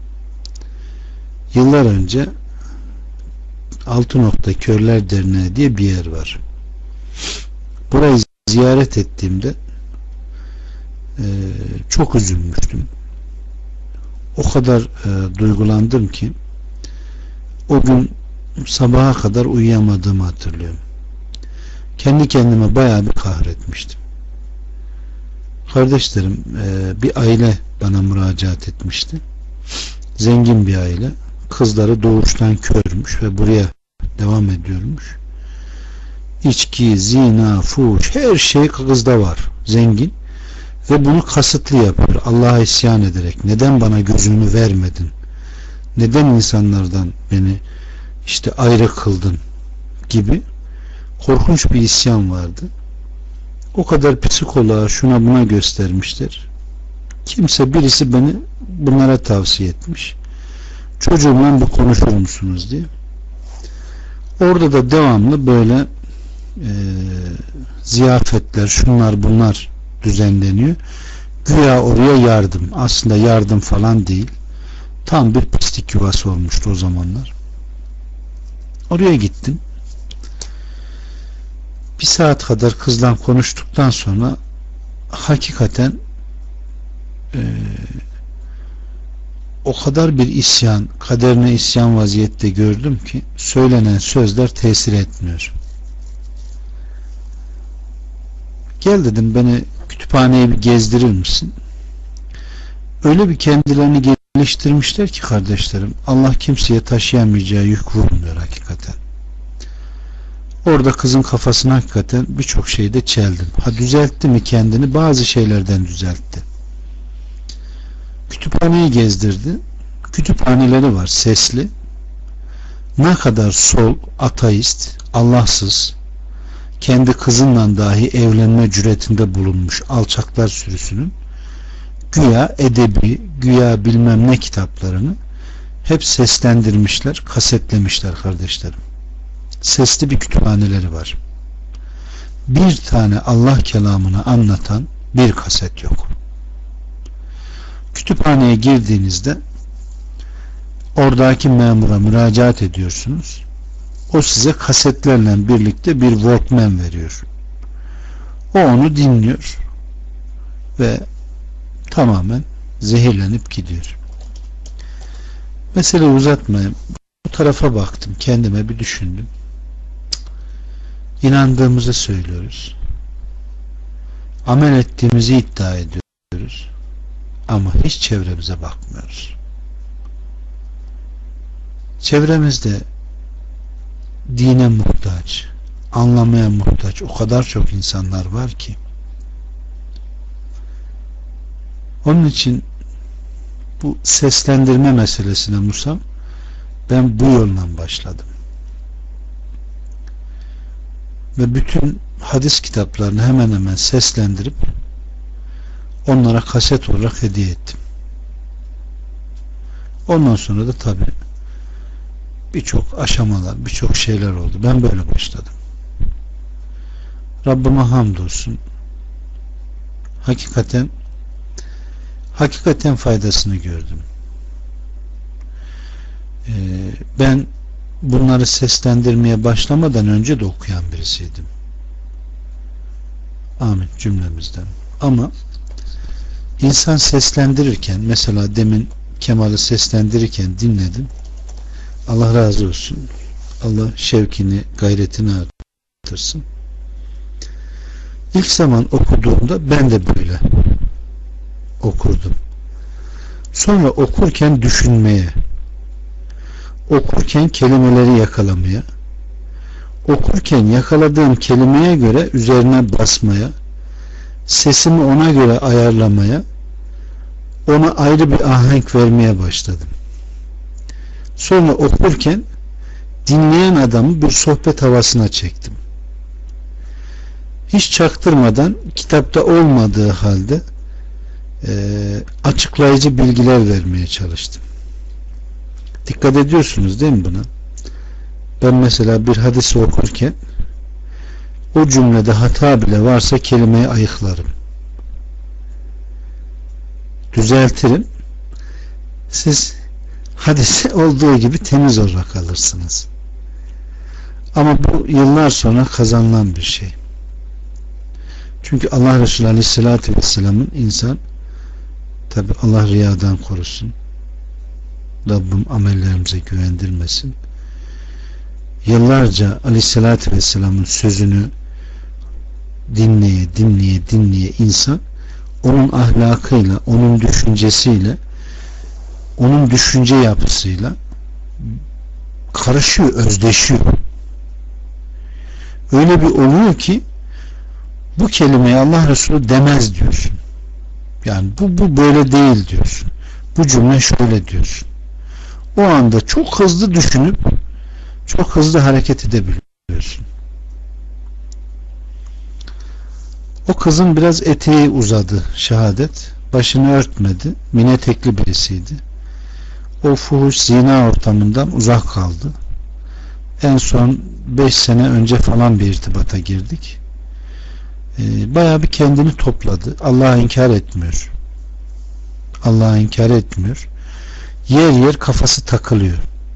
Yıllar önce Altı Nokta Körler Derneği diye bir yer var. Burayı ziyaret ettiğimde e, çok üzülmüştüm. O kadar e, duygulandım ki o gün sabaha kadar uyuyamadığımı hatırlıyorum. Kendi kendime bayağı bir kahretmiştim. Kardeşlerim, e, bir aile bana müracaat etmişti. Zengin bir aile. Kızları doğuştan körmüş ve buraya devam ediyormuş. İçki, zina, fuhuş, her şey kızda var. Zengin. Ve bunu kasıtlı yapıyor. Allah'a isyan ederek. Neden bana gözünü vermedin? Neden insanlardan beni işte ayrı kıldın? Gibi korkunç bir isyan vardı. O kadar psikoloğa şuna buna göstermişler. Kimse birisi beni bunlara tavsiye etmiş. Çocuğumla bu konuşur musunuz diye. Orada da devamlı böyle e, ziyafetler, şunlar bunlar düzenleniyor. Güya oraya yardım. Aslında yardım falan değil. Tam bir pislik yuvası olmuştu o zamanlar. Oraya gittim. Bir saat kadar kızla konuştuktan sonra hakikaten e, o kadar bir isyan, kaderine isyan vaziyette gördüm ki söylenen sözler tesir etmiyor. Gel dedim, beni kütüphaneye bir gezdirir misin? Öyle bir kendilerini geliştirmişler ki kardeşlerim, Allah kimseye taşıyamayacağı yük vurmuyor hakikaten. Orada kızın kafasına hakikaten birçok şeyde çeldim. Ha, düzeltti mi kendini? Bazı şeylerden düzeltti. Kütüphaneyi gezdirdi. Kütüphaneleri var sesli. Ne kadar sol, ateist, Allahsız, kendi kızınla dahi evlenme cüretinde bulunmuş alçaklar sürüsünün güya edebi, güya bilmem ne kitaplarını hep seslendirmişler, kasetlemişler kardeşlerim. Sesli bir kütüphaneleri var. Bir tane Allah kelamını anlatan bir kaset yok. Kütüphaneye girdiğinizde oradaki memura müracaat ediyorsunuz. O size kasetlerle birlikte bir Walkman veriyor. O onu dinliyor ve tamamen zehirlenip gidiyor. Mesele uzatmayayım. Bu tarafa baktım. Kendime bir düşündüm. İnandığımızı söylüyoruz. Amel ettiğimizi iddia ediyoruz. Ama hiç çevremize bakmıyoruz. Çevremizde dine muhtaç, anlamaya muhtaç o kadar çok insanlar var ki. Onun için bu seslendirme meselesine Musa, ben bu yolla başladım. Ve bütün hadis kitaplarını hemen hemen seslendirip onlara kaset olarak hediye ettim. Ondan sonra da tabii birçok aşamalar, birçok şeyler oldu. Ben böyle başladım. Rabbime hamdolsun. Hakikaten hakikaten faydasını gördüm. Ee, ben bunları seslendirmeye başlamadan önce de okuyan birisiydim. Amin cümlemizden. Ama insan seslendirirken, mesela demin Kemal'i seslendirirken dinledim. Allah razı olsun. Allah şevkini, gayretini artırsın. İlk zaman okuduğumda ben de böyle okurdum. Sonra okurken düşünmeye, okurken kelimeleri yakalamaya, okurken yakaladığım kelimeye göre üzerine basmaya, sesimi ona göre ayarlamaya, ona ayrı bir ahenk vermeye başladım. Sonra okurken dinleyen adamı bir sohbet havasına çektim. Hiç çaktırmadan, kitapta olmadığı halde e, açıklayıcı bilgiler vermeye çalıştım. Dikkat ediyorsunuz değil mi buna? Ben mesela bir hadisi okurken o cümlede hata bile varsa kelimeyi ayıklarım. Düzeltirim. Siz hadisi olduğu gibi temiz olarak alırsınız. Ama bu yıllar sonra kazanılan bir şey. Çünkü Allah Resulü Aleyhisselatü Vesselam'ın insan, tabi Allah riyadan korusun, Rabbim amellerimize güvendirmesin, yıllarca Aleyhisselatü Vesselam'ın sözünü dinleye dinleye dinleye insan onun ahlakıyla, onun düşüncesiyle, onun düşünce yapısıyla karışıyor, özdeşiyor. Öyle bir oluyor ki bu kelimeyi Allah Resulü demez diyorsun. Yani bu, bu böyle değil diyorsun. Bu cümle şöyle diyorsun. O anda çok hızlı düşünüp çok hızlı hareket edebiliyorsun. O kızın biraz eteği uzadı, şehadet. Başını örtmedi. Mini etekli birisiydi. O fuhuş zina ortamından uzak kaldı. En son beş sene önce falan bir irtibata girdik. Ee, bayağı bir kendini topladı. Allah'ı inkar etmiyor. Allah'ı inkar etmiyor. Yer yer kafası takılıyor.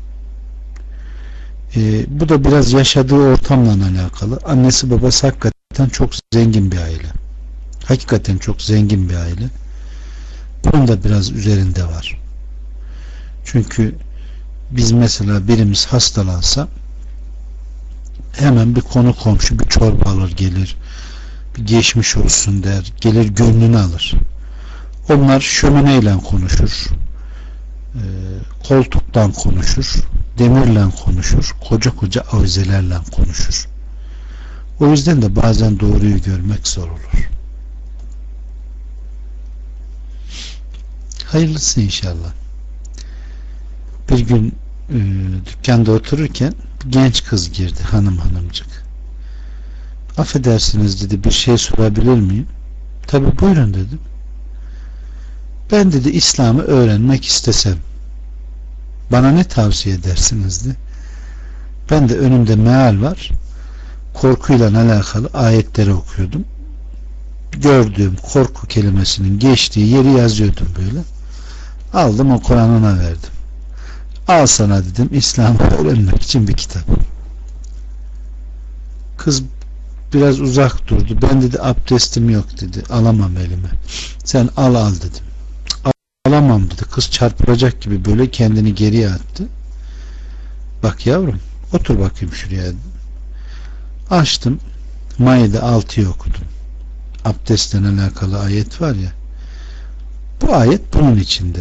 Ee, bu da biraz yaşadığı ortamla alakalı. Annesi babası hakikaten çok zengin bir aile. Hakikaten çok zengin bir aile. Bunun da biraz üzerinde var. Çünkü biz mesela birimiz hastalansa hemen bir konu komşu bir çorba alır gelir, bir geçmiş olsun der, gelir gönlünü alır. Onlar şömineyle konuşur, e, koltuktan konuşur, demirle konuşur, koca koca avizelerle konuşur. O yüzden de bazen doğruyu görmek zor olur. Hayırlısı inşallah. Bir gün e, dükkanda otururken bir genç kız girdi, hanım hanımcık. Affedersiniz dedi, bir şey sorabilir miyim? Tabi buyurun dedim. Ben dedi İslam'ı öğrenmek istesem bana ne tavsiye edersiniz dedi. Ben de önümde meal var, korkuyla alakalı ayetleri okuyordum. Gördüğüm korku kelimesinin geçtiği yeri yazıyordum böyle. Aldım, o Kur'an'ına verdim. Al sana dedim, İslam'ı öğrenmek için bir kitap. Kız biraz uzak durdu. Ben dedi abdestim yok dedi. Alamam elime. Sen al al dedim. Alamam dedi. Kız çarpılacak gibi böyle kendini geriye attı. Bak yavrum, otur bakayım şuraya dedim. Açtım. Maide altıyı okudum. Abdestle alakalı ayet var ya. Bu ayet bunun içinde.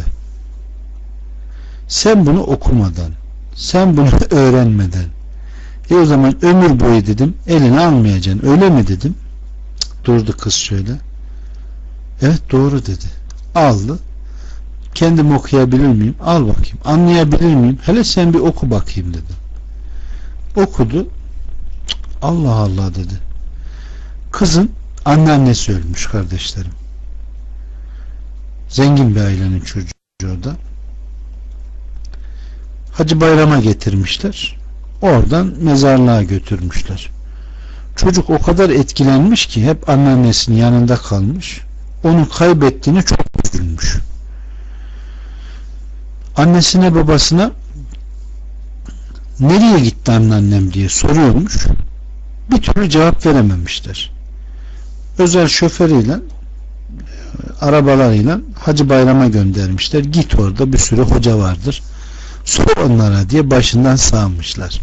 Sen bunu okumadan, sen bunu öğrenmeden, e o zaman ömür boyu dedim elini almayacaksın, öyle mi dedim. Cık, durdu kız şöyle. Evet doğru dedi. Aldı. Kendim okuyabilir miyim? Al bakayım. Anlayabilir miyim? Hele sen bir oku bakayım dedim. Okudu. Cık, Allah Allah dedi. Kızın anneannesi ölmüş kardeşlerim. Zengin bir ailenin çocuğu da. Hacı Bayram'a getirmişler. Oradan mezarlığa götürmüşler. Çocuk o kadar etkilenmiş ki hep anneannesinin yanında kalmış. Onu kaybettiğine çok üzülmüş. Annesine babasına nereye gitti anneannem diye soruyormuş. Bir türlü cevap verememişler. Özel şoförüyle arabalarıyla Hacı Bayram'a göndermişler. Git, orada bir sürü hoca vardır, sor onlara diye başından sağmışlar.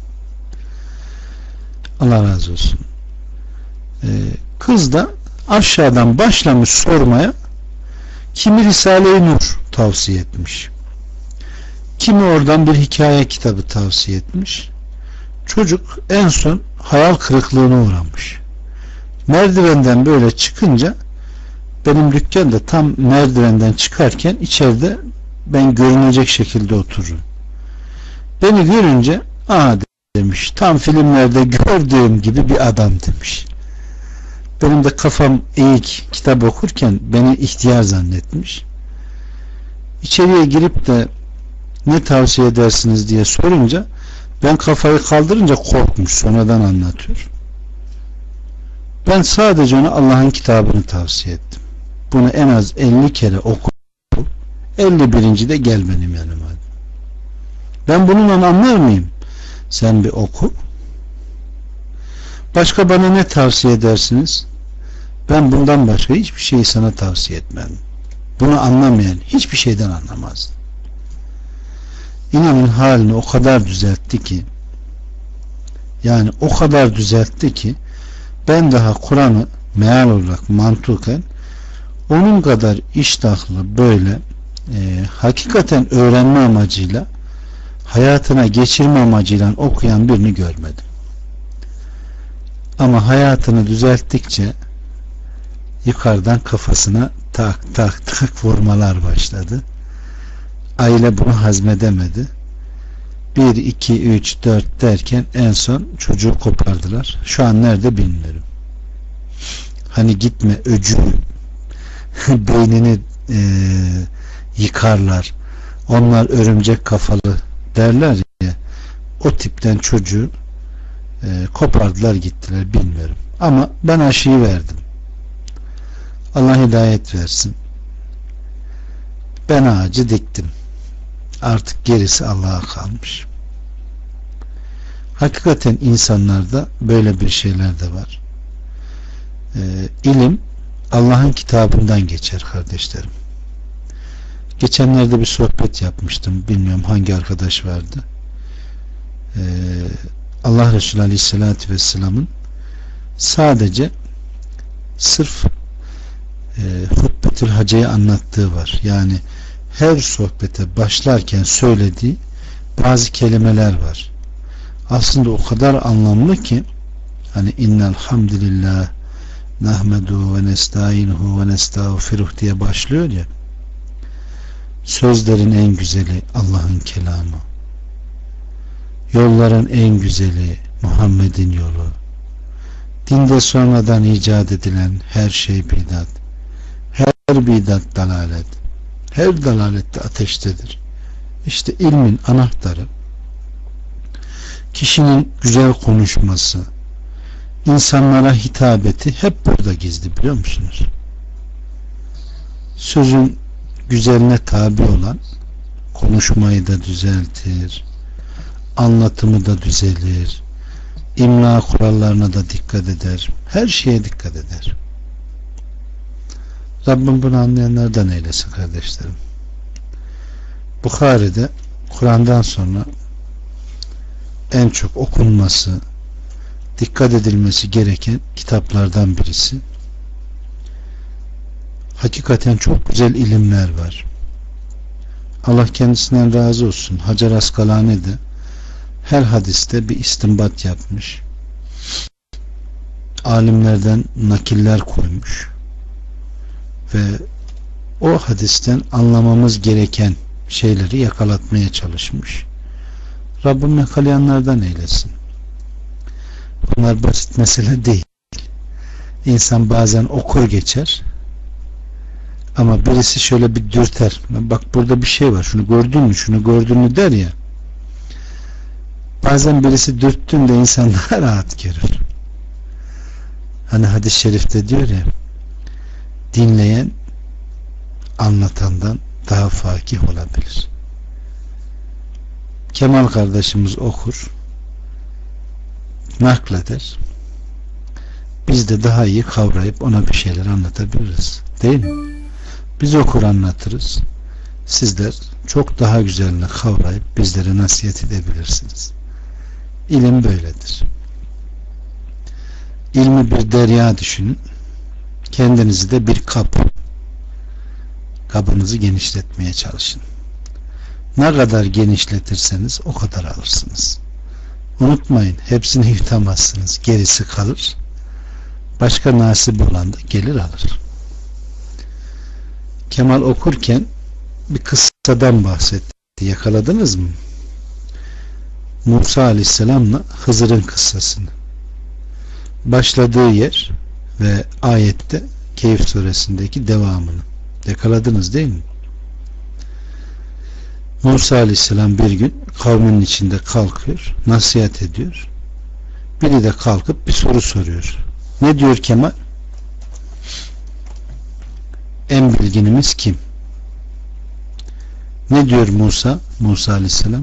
Allah razı olsun. Ee, kız da aşağıdan başlamış sormaya. Kimi Risale-i Nur tavsiye etmiş, kimi oradan bir hikaye kitabı tavsiye etmiş. Çocuk en son hayal kırıklığına uğramış. Merdivenden böyle çıkınca, benim dükkan da tam merdivenden çıkarken içeride ben görünecek şekilde otururum. Beni görünce Aa demiş, tam filmlerde gördüğüm gibi bir adam demiş. Benim de kafam eğik, kitap okurken beni ihtiyar zannetmiş. İçeriye girip de ne tavsiye edersiniz diye sorunca ben kafayı kaldırınca korkmuş, sonradan anlatıyor. Ben sadece ona Allah'ın kitabını tavsiye ettim. Bunu en az elli kere oku. elli birinci de gel benim yanıma. Ben bununla anlar mıyım? Sen bir oku. Başka bana ne tavsiye edersiniz? Ben bundan başka hiçbir şeyi sana tavsiye etmem. Bunu anlamayan hiçbir şeyden anlamaz. İnanın halini o kadar düzeltti ki, yani o kadar düzeltti ki ben daha Kur'an'ı meal olarak mantıken onun kadar iştahlı, böyle e, hakikaten öğrenme amacıyla, hayatına geçirme amacıyla okuyan birini görmedim. Ama hayatını düzelttikçe yukarıdan kafasına tak tak tak vurmalar başladı. Aile bunu hazmedemedi. bir, iki, üç, dört derken en son çocuğu kopardılar. Şu an nerede bilmiyorum. Hani gitme öcü beynini e, yıkarlar. Onlar örümcek kafalı derler ya. O tipten çocuğu e, kopardılar gittiler, bilmiyorum. Ama ben aşıyı verdim. Allah hidayet versin. Ben ağacı diktim. Artık gerisi Allah'a kalmış. Hakikaten insanlarda böyle bir şeyler de var. Ee, ilim Allah'ın kitabından geçer kardeşlerim. Geçenlerde bir sohbet yapmıştım. Bilmiyorum hangi arkadaş vardı. Ee, Allah Resulü Aleyhisselatü Vesselam'ın sadece sırf e, Hutbetül Hace'yi anlattığı var. Yani her sohbete başlarken söylediği bazı kelimeler var. Aslında o kadar anlamlı ki, hani innel hamdülillah nahmedu ve nestainuhu ve nestağfiruh diye başlıyor ya, sözlerin en güzeli Allah'ın kelamı, yolların en güzeli Muhammed'in yolu, dinde sonradan icat edilen her şey bidat, her bidat dalalet, her dalalette ateştedir. İşte ilmin anahtarı kişinin güzel konuşması, insanlara hitabeti hep burada gizli, biliyor musunuz? Sözün güzeline tabi olan konuşmayı da düzeltir, anlatımı da düzelir, imla kurallarına da dikkat eder, her şeye dikkat eder. Rabbim bunu anlayanlardan eylesin kardeşlerim. Bukhari'de Kur'an'dan sonra en çok okunması, dikkat edilmesi gereken kitaplardan birisi. Hakikaten çok güzel ilimler var. Allah kendisinden razı olsun. Hacer Askalani de her hadiste bir istinbat yapmış. Alimlerden nakiller koymuş. Ve o hadisten anlamamız gereken şeyleri yakalatmaya çalışmış. Rabbim yakalayanlardan eylesin. Bunlar basit mesele değil. İnsan bazen okur geçer, ama birisi şöyle bir dürter. Bak burada bir şey var, şunu gördün mü, şunu gördün mü der ya. Bazen birisi dürttüğünde insan daha rahat görür. Hani hadis-i şerifte diyor ya, dinleyen anlatandan daha fakih olabilir. Kemal kardeşimiz okur, nakleder. Biz de daha iyi kavrayıp ona bir şeyler anlatabiliriz. Değil mi? Biz okur anlatırız. Sizler çok daha güzelini kavrayıp bizlere nasihat edebilirsiniz. İlim böyledir. İlmi bir derya düşünün. Kendinizi de bir kap. Kabınızı genişletmeye çalışın. Ne kadar genişletirseniz o kadar alırsınız. Unutmayın, hepsini yutamazsınız. Gerisi kalır. Başka nasip olan da gelir alır. Kemal okurken bir kıssadan bahsetti. Yakaladınız mı? Musa Aleyhisselam'la Hızır'ın kıssasını. Başladığı yer ve ayette Kehf suresindeki devamını yakaladınız değil mi? Musa Aleyhisselam bir gün kavminin içinde kalkıyor, nasihat ediyor. Biri de kalkıp bir soru soruyor. Ne diyor Kemal? En bilginimiz kim? Ne diyor Musa? Musa Aleyhisselam.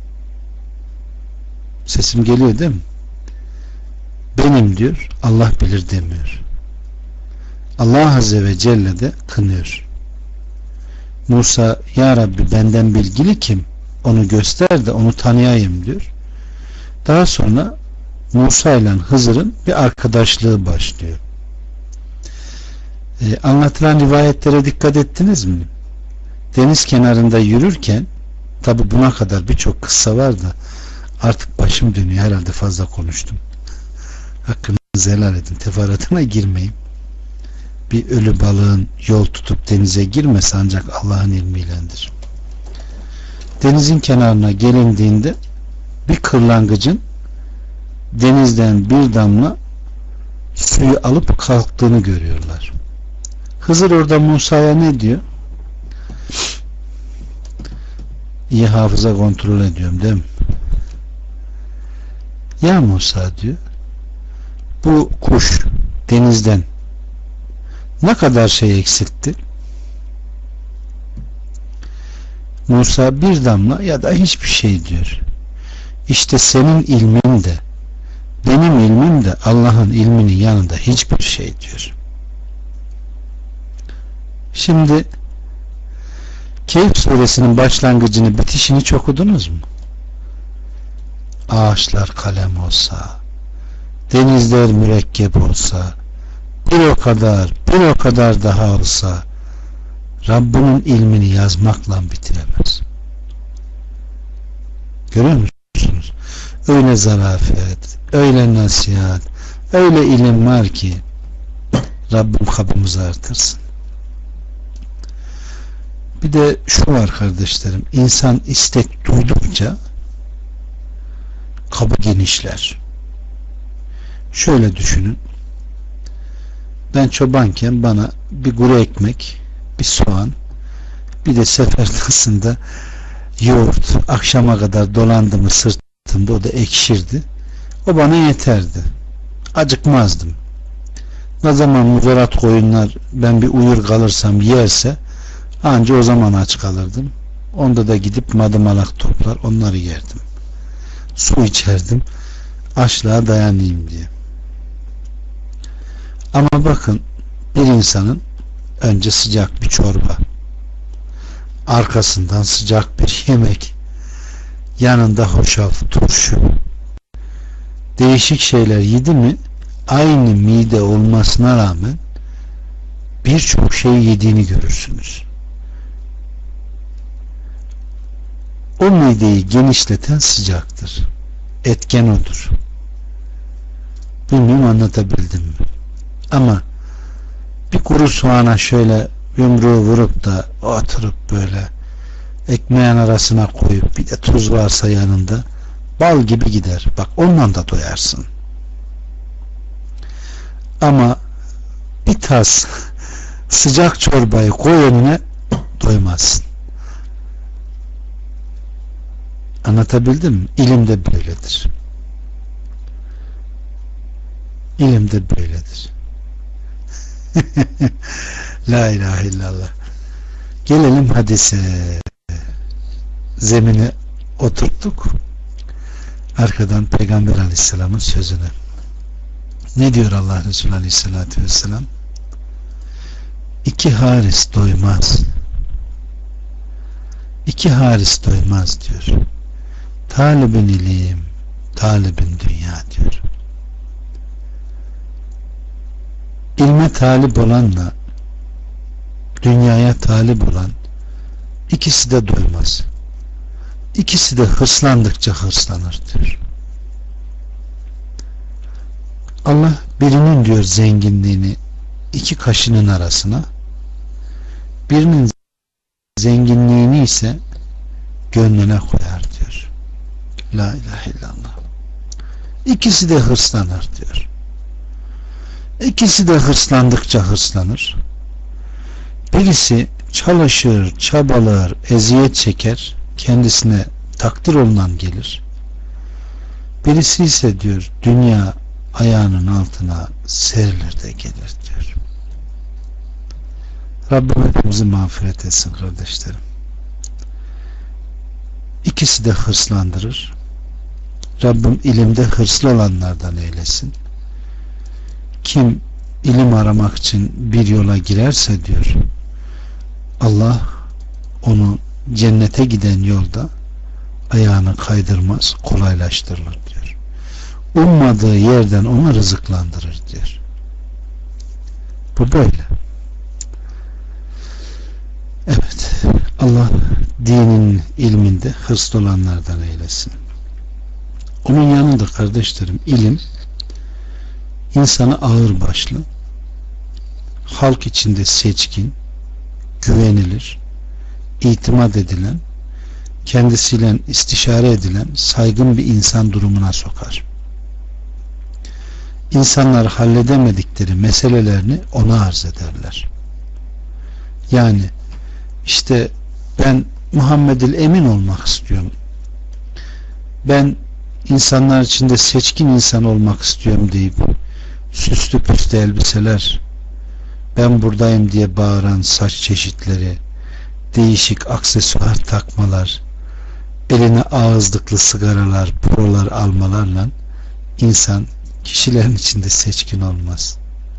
Sesim geliyor değil mi? Benim diyor, Allah bilir demiyor. Allah Azze ve Celle de kınıyor. Musa, Ya Rabbi benden bilgili kim? Onu göster de onu tanıyayım diyor. Daha sonra Musa ile Hızır'ın bir arkadaşlığı başlıyor. Ee, anlatılan rivayetlere dikkat ettiniz mi? Deniz kenarında yürürken, tabi buna kadar birçok kıssa var da artık başım dönüyor, herhalde fazla konuştum. Hakkınızı helal edin, teferruatına girmeyin. Bir ölü balığın yol tutup denize girmesi ancak Allah'ın ilmiyledir. Denizin kenarına gelindiğinde bir kırlangıcın denizden bir damla suyu alıp kalktığını görüyorlar. Hızır orada Musa'ya ne diyor? İyi hafıza kontrol ediyorum değil mi? Ya Musa diyor, bu kuş denizden ne kadar şey eksiltti? Musa bir damla ya da hiçbir şey diyor. İşte senin ilmin de benim ilmim de Allah'ın ilminin yanında hiçbir şey diyor. Şimdi Kehf suresinin başlangıcını, bitişini hiç okudunuz mu? Ağaçlar kalem olsa, denizler mürekkep olsa, bir o kadar, bir o kadar daha olsa, Rabbinin ilmini yazmakla bitiremez. Görüyor musunuz? Öyle zarafet, öyle nasihat, öyle ilim var ki Rabbim kabımızı artırsın. Bir de şu var kardeşlerim, insan istek duydukça kabı genişler. Şöyle düşünün, ben çobanken bana bir kuru ekmek, bir soğan, bir de sefer tasında yoğurt akşama kadar dolandı mı sırtımda, o da ekşirdi, o bana yeterdi, acıkmazdım. Ne zaman muzarat koyunlar ben bir uyur kalırsam yerse anca o zaman aç kalırdım. Onda da gidip madımalak toplar onları yerdim, su içerdim açlığa dayanayım diye. Ama bakın, bir insanın önce sıcak bir çorba, arkasından sıcak bir yemek, yanında hoşaf, turşu, değişik şeyler yedi mi, aynı mide olmasına rağmen birçok şey yediğini görürsünüz. O mideyi genişleten sıcaktır. Etken odur. Bilmiyorum anlatabildim mi? Ama bir kuru soğana şöyle yumruğu vurup da oturup böyle ekmeğin arasına koyup bir de tuz varsa yanında bal gibi gider. Bak ondan da doyarsın. Ama bir tas sıcak çorbayı koy önüne, doymazsın. Anlatabildim mi? İlim de böyledir. İlim de böyledir. La ilahe illallah. Gelelim hadise. Zemini oturttuk. Arkadan Peygamber Aleyhisselam'ın sözünü. Ne diyor Allah Resulü Aleyhisselatü Vesselam? İki haris doymaz. İki haris doymaz diyor. Talibin ilim, talibin dünya diyor. İlme talip olanla dünyaya talip olan ikisi de doymaz. İkisi de hırslandıkça hırslanır diyor. Allah birinin diyor zenginliğini iki kaşının arasına, birinin zenginliğini ise gönlüne koyar diyor. La ilahe illallah. İkisi de hırslanır diyor. İkisi de hırslandıkça hırslanır. Birisi çalışır, çabalar, eziyet çeker, kendisine takdir olunan gelir. Birisi ise diyor dünya ayağının altına serilir de gelir diyor. Rabbim hepimizi mağfiret etsin kardeşlerim. İkisi de hırslandırır. Rabbim ilimde hırslı olanlardan eylesin. Kim ilim aramak için bir yola girerse diyor, Allah onu cennete giden yolda ayağını kaydırmaz, kolaylaştırır diyor. Ummadığı yerden ona rızıklandırır diyor. Bu böyle. Evet. Allah dinin ilminde hırslı olanlardan eylesin. Onun yanında kardeşlerim ilim insanı ağırbaşlı, halk içinde seçkin, güvenilir, itimat edilen, kendisiyle istişare edilen saygın bir insan durumuna sokar. İnsanlar halledemedikleri meselelerini ona arz ederler. Yani işte ben Muhammed'il Emin olmak istiyorum. Ben insanlar içinde seçkin insan olmak istiyorum deyip süslü püslü elbiseler, ben buradayım diye bağıran saç çeşitleri, değişik aksesuar takmalar, eline ağızlıklı sigaralar, prolar almalarla insan kişilerin içinde seçkin olmaz.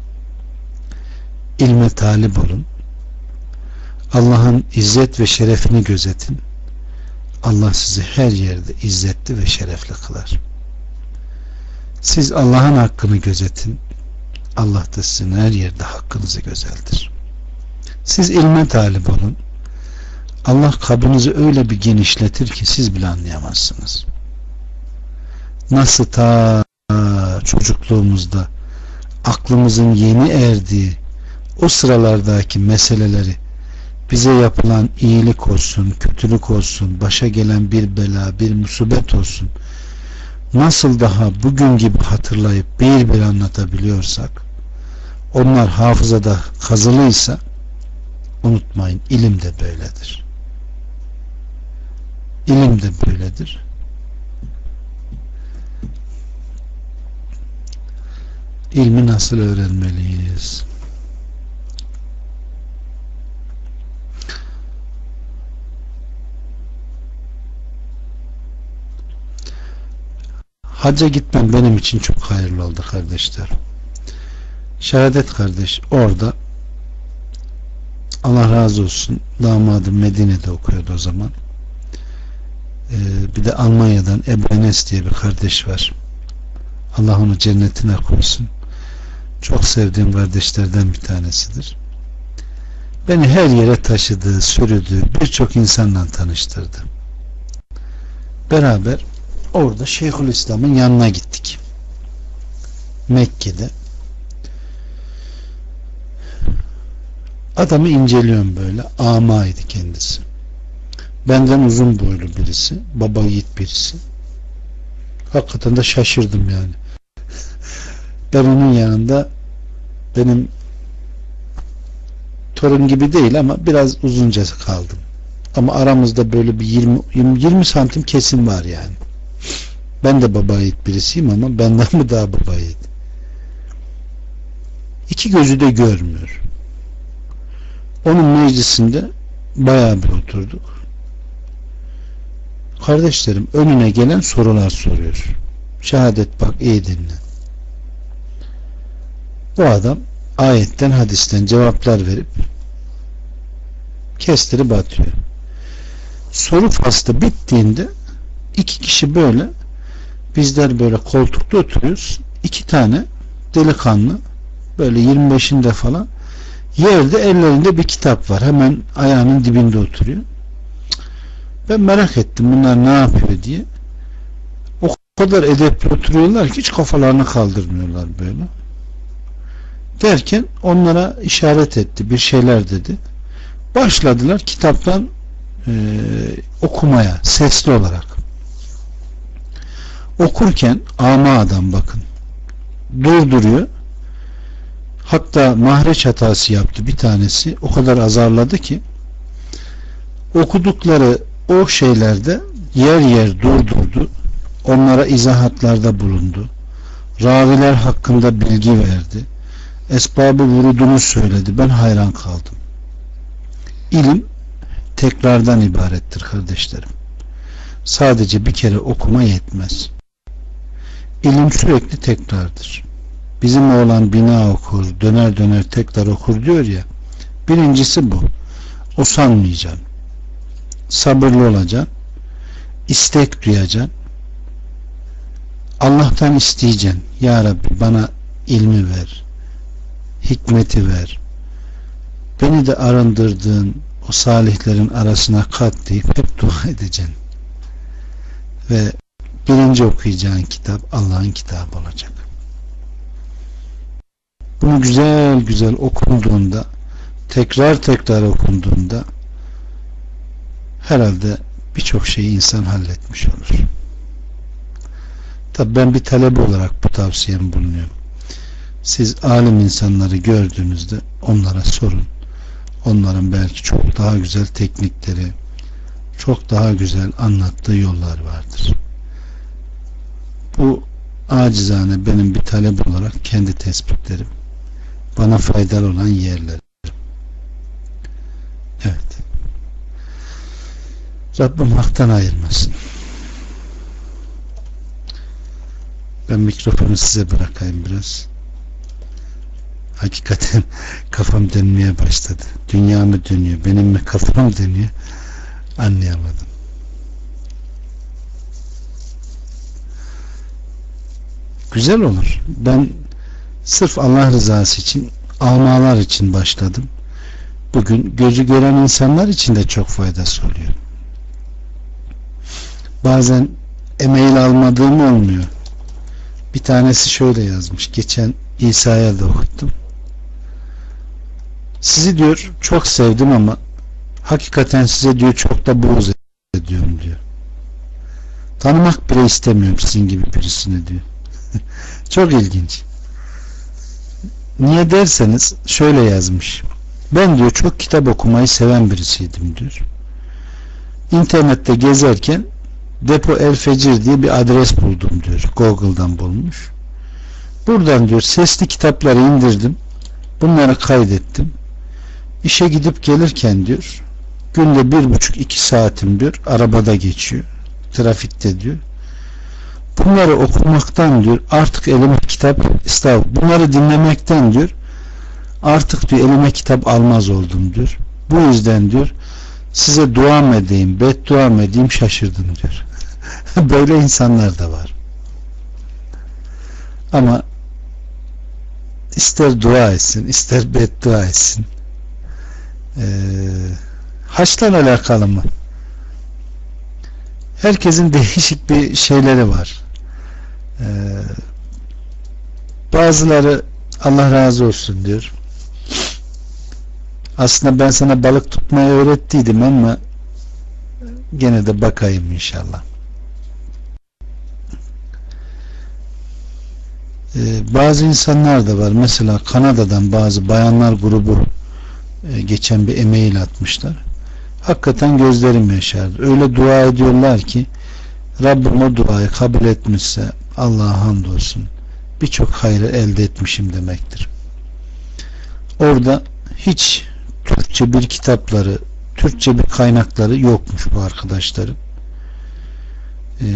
İlme talip olun. Allah'ın izzet ve şerefini gözetin. Allah sizi her yerde izzetli ve şerefli kılar. Siz Allah'ın hakkını gözetin. Allah da sizin her yerde hakkınızı gözeltir. Siz ilme talip olun. Allah kabınızı öyle bir genişletir ki siz bile anlayamazsınız. Nasıl ta çocukluğumuzda aklımızın yeni erdiği o sıralardaki meseleleri, bize yapılan iyilik olsun, kötülük olsun, başa gelen bir bela, bir musibet olsun, nasıl daha bugün gibi hatırlayıp bir bir anlatabiliyorsak, onlar hafızada kazılıysa, unutmayın, ilim de böyledir. İlim de böyledir. İlmi nasıl öğrenmeliyiz? Hacca gitmem benim için çok hayırlı oldu kardeşler. Şehadet kardeş orada, Allah razı olsun, damadım Medine'de okuyordu o zaman. Ee, bir de Almanya'dan Ebu Enes diye bir kardeş var. Allah onu cennetine koysun. Çok sevdiğim kardeşlerden bir tanesidir. Beni her yere taşıdı, sürdü, birçok insanla tanıştırdı. Beraber orada Şeyhülislam'ın yanına gittik. Mekke'de. Adamı inceliyorum böyle. Amaydı kendisi. Benden uzun boylu birisi. Baba yiğit birisi. Hakikaten de şaşırdım yani. Ben onun yanında benim torun gibi değil ama biraz uzunca kaldım. Ama aramızda böyle bir yirmi, yirmi santim kesim var yani. Ben de baba yiğit birisiyim ama benden mi daha baba yiğit? İki gözü de görmüyor. Onun meclisinde bayağı bir oturduk. Kardeşlerim önüne gelen sorular soruyor. Şehadet bak iyi dinle. Bu adam ayetten hadisten cevaplar verip kestirip atıyor. Soru faslı bittiğinde iki kişi böyle, bizler böyle koltukta oturuyoruz. İki tane delikanlı böyle yirmi beşinde falan yerde ellerinde bir kitap var. Hemen ayağının dibinde oturuyor. Ben merak ettim bunlar ne yapıyor diye. O kadar edepli oturuyorlar ki hiç kafalarını kaldırmıyorlar böyle. Derken onlara işaret etti. Bir şeyler dedi. Başladılar kitaptan e, okumaya sesli olarak. Okurken ama adam bakın durduruyor. Hatta mahreç hatası yaptı bir tanesi. O kadar azarladı ki okudukları o şeylerde yer yer durdurdu. Onlara izahatlarda bulundu. Raviler hakkında bilgi verdi. Esbabı vurudunu söyledi. Ben hayran kaldım. İlim tekrardan ibarettir kardeşlerim. Sadece bir kere okuma yetmez. İlim sürekli tekrardır. Bizim oğlan bina okur, döner döner tekrar okur diyor ya. Birincisi bu. Usanmayacaksın. Sabırlı olacaksın. İstek duyacaksın. Allah'tan isteyeceksin. Ya Rabbi bana ilmi ver. Hikmeti ver. Beni de arındırdığın o salihlerin arasına kat deyip hep dua edeceksin. Ve birinci okuyacağın kitap Allah'ın kitabı olacak. Bunu güzel güzel okunduğunda, tekrar tekrar okunduğunda herhalde birçok şeyi insan halletmiş olur. Tabi ben bir talebe olarak bu tavsiyemi bulunuyorum. Siz alim insanları gördüğünüzde onlara sorun. Onların belki çok daha güzel teknikleri, çok daha güzel anlattığı yollar vardır. Bu acizane benim bir talep olarak kendi tespitlerim. Bana faydalı olan yerler. Evet. Rabbim haktan ayırmasın. Ben mikrofonu size bırakayım biraz. Hakikaten kafam dönmeye başladı. Dünya mı dönüyor, benim mi kafam dönüyor anlayamadım. Güzel olur. Ben sırf Allah rızası için, almalar için başladım. Bugün gözü gören insanlar için de çok faydası oluyor. Bazen e-mail almadığım olmuyor. Bir tanesi şöyle yazmış. Geçen İsa'ya da okuttum. Sizi diyor çok sevdim ama hakikaten size diyor çok da buğz ediyorum diyor. Tanımak bile istemiyorum sizin gibi birisini diyor. Çok ilginç. Niye derseniz şöyle yazmış. Ben diyor çok kitap okumayı seven birisiydim diyor. İnternette gezerken Depo El Fecir diye bir adres buldum diyor. Google'dan bulmuş. Buradan diyor sesli kitapları indirdim. Bunları kaydettim. İşe gidip gelirken diyor günde bir buçuk iki saatim diyor arabada geçiyor. Trafikte diyor. Bunları okumaktan diyor artık elime kitap estağfurullah bunları dinlemekten diyor artık diyor elime kitap almaz oldum diyor. Bu yüzden diyor size dua mı edeyim, beddua mı edeyim şaşırdım diyor. Böyle insanlar da var. Ama ister dua etsin, ister beddua etsin. Ee, haçla alakalı mı? Herkesin değişik bir şeyleri var. Ee, bazıları Allah razı olsun diyor. Aslında ben sana balık tutmayı öğrettiydim ama gene de bakayım inşallah. Ee, bazı insanlar da var. Mesela Kanada'dan bazı bayanlar grubu e, geçen bir e-mail atmışlar. Hakikaten gözlerim yaşardı. Öyle dua ediyorlar ki Rabbim o duayı kabul etmişse Allah'a hamdolsun birçok hayrı elde etmişim demektir. Orada hiç Türkçe bir kitapları, Türkçe bir kaynakları yokmuş bu arkadaşların. Ee,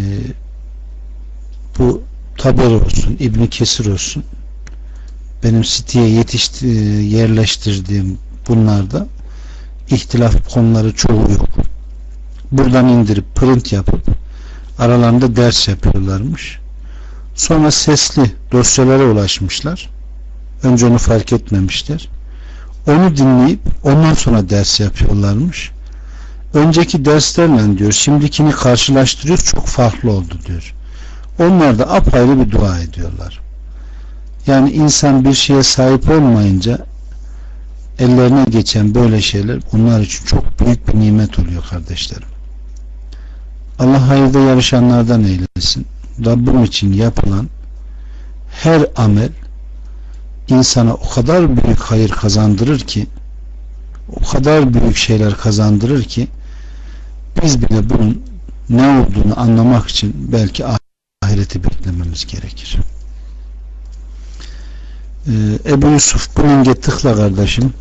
bu Taberi olsun, İbn Kesir olsun, benim siteye yetişti, yerleştirdiğim bunlarda ihtilaf konuları çoğu yok. Buradan indirip print yapıp aralarında ders yapıyorlarmış. Sonra sesli dosyalara ulaşmışlar. Önce onu fark etmemişler. Onu dinleyip ondan sonra ders yapıyorlarmış. Önceki derslerle diyor şimdikini karşılaştırıyoruz çok farklı oldu diyor. Onlar da apayrı bir dua ediyorlar. Yani insan bir şeye sahip olmayınca ellerine geçen böyle şeyler onlar için çok büyük bir nimet oluyor kardeşlerim. Allah hayırda yarışanlardan eylesin. Rabbim için yapılan her amel insana o kadar büyük hayır kazandırır ki, o kadar büyük şeyler kazandırır ki biz bile bunun ne olduğunu anlamak için belki ahireti beklememiz gerekir. Ee, Ebu Yusuf, bu linke tıkla kardeşim.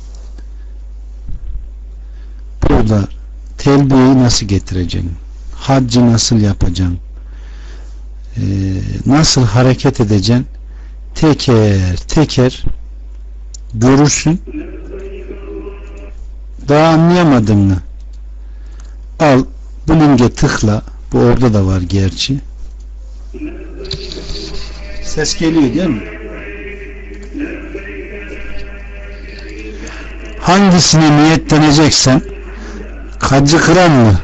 Burada telbiyeyi nasıl getireceksin? Haccı nasıl yapacaksın? Ee, nasıl hareket edeceksin? Teker teker görürsün. Daha anlayamadın mı? Al bu linke tıkla. Bu orada da var gerçi. Ses geliyor değil mi? Hangisine niyetleneceksen, Hacı kıran mı?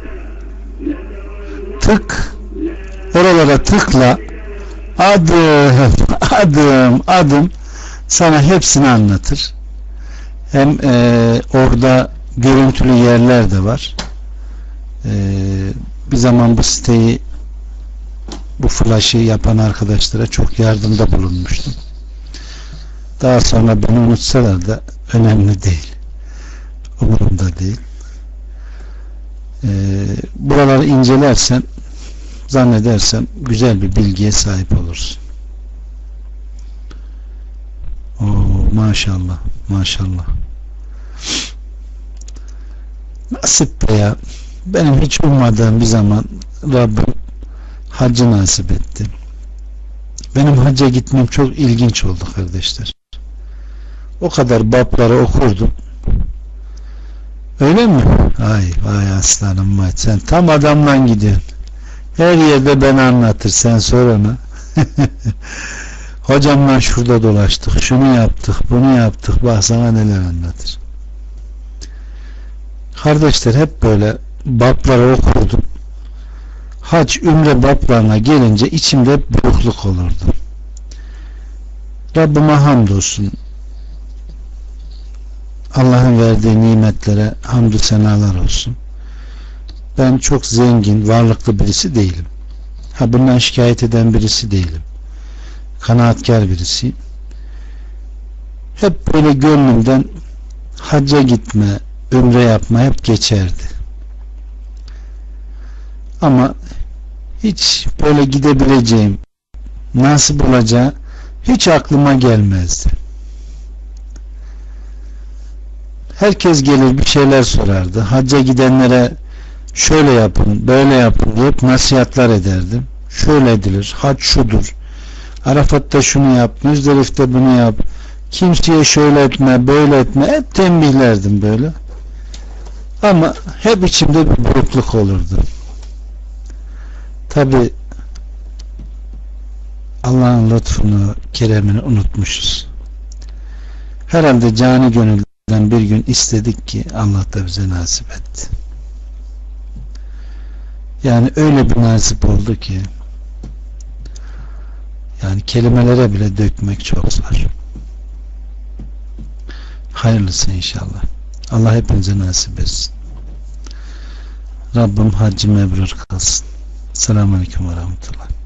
Tık. Oralara tıkla. Adım adım adım sana hepsini anlatır. Hem e, orada görüntülü yerler de var. E, bir zaman bu siteyi, bu flash'ı yapan arkadaşlara çok yardımda bulunmuştum. Daha sonra beni unutsalar da önemli değil. Umurumda değil. E, buraları incelersen zannedersem güzel bir bilgiye sahip olursun. Oo, maşallah maşallah. Nasip be ya. Benim hiç ummadığım bir zaman Rabbim haccı nasip etti. Benim hacca gitmem çok ilginç oldu kardeşler. O kadar babları okurdum. Öyle mi? Ay vay aslanım vay. Sen tam adamla gidiyorsun. Her yerde ben anlatır. Sen sor ona. Hocamla şurada dolaştık. Şunu yaptık. Bunu yaptık. Bak sana neler anlatır. Kardeşler hep böyle babları okurdum. Hac, ümre bablarına gelince içimde hep burukluk olurdu. Rabbime hamdolsun. Allah'ın verdiği nimetlere hamdü senalar olsun. Ben çok zengin, varlıklı birisi değilim. Ha, bundan şikayet eden birisi değilim. Kanaatkar birisiyim. Hep böyle gönlümden hacca gitme, ümre yapma hep geçerdi. Ama hiç böyle gidebileceğim, nasip olacağı hiç aklıma gelmezdi. Herkes gelir bir şeyler sorardı. Hacca gidenlere şöyle yapın, böyle yapın diye hep nasihatler ederdim. Şöyle edilir, hac şudur. Arafat'ta şunu yap, Müzdelif'te bunu yap. Kimseye şöyle etme, böyle etme. Hep tembihlerdim böyle. Ama hep içimde bir burukluk olurdu. Tabi Allah'ın lütfunu, keremini unutmuşuz. Herhalde cani gönülden bir gün istedik ki Allah da bize nasip etti. Yani öyle bir nasip oldu ki yani kelimelere bile dökmek çok zor. Hayırlısı inşallah. Allah hepinize nasip etsin. Rabbim haccı mebrur kılsın. Selamun Aleyküm ve Rahmetullah.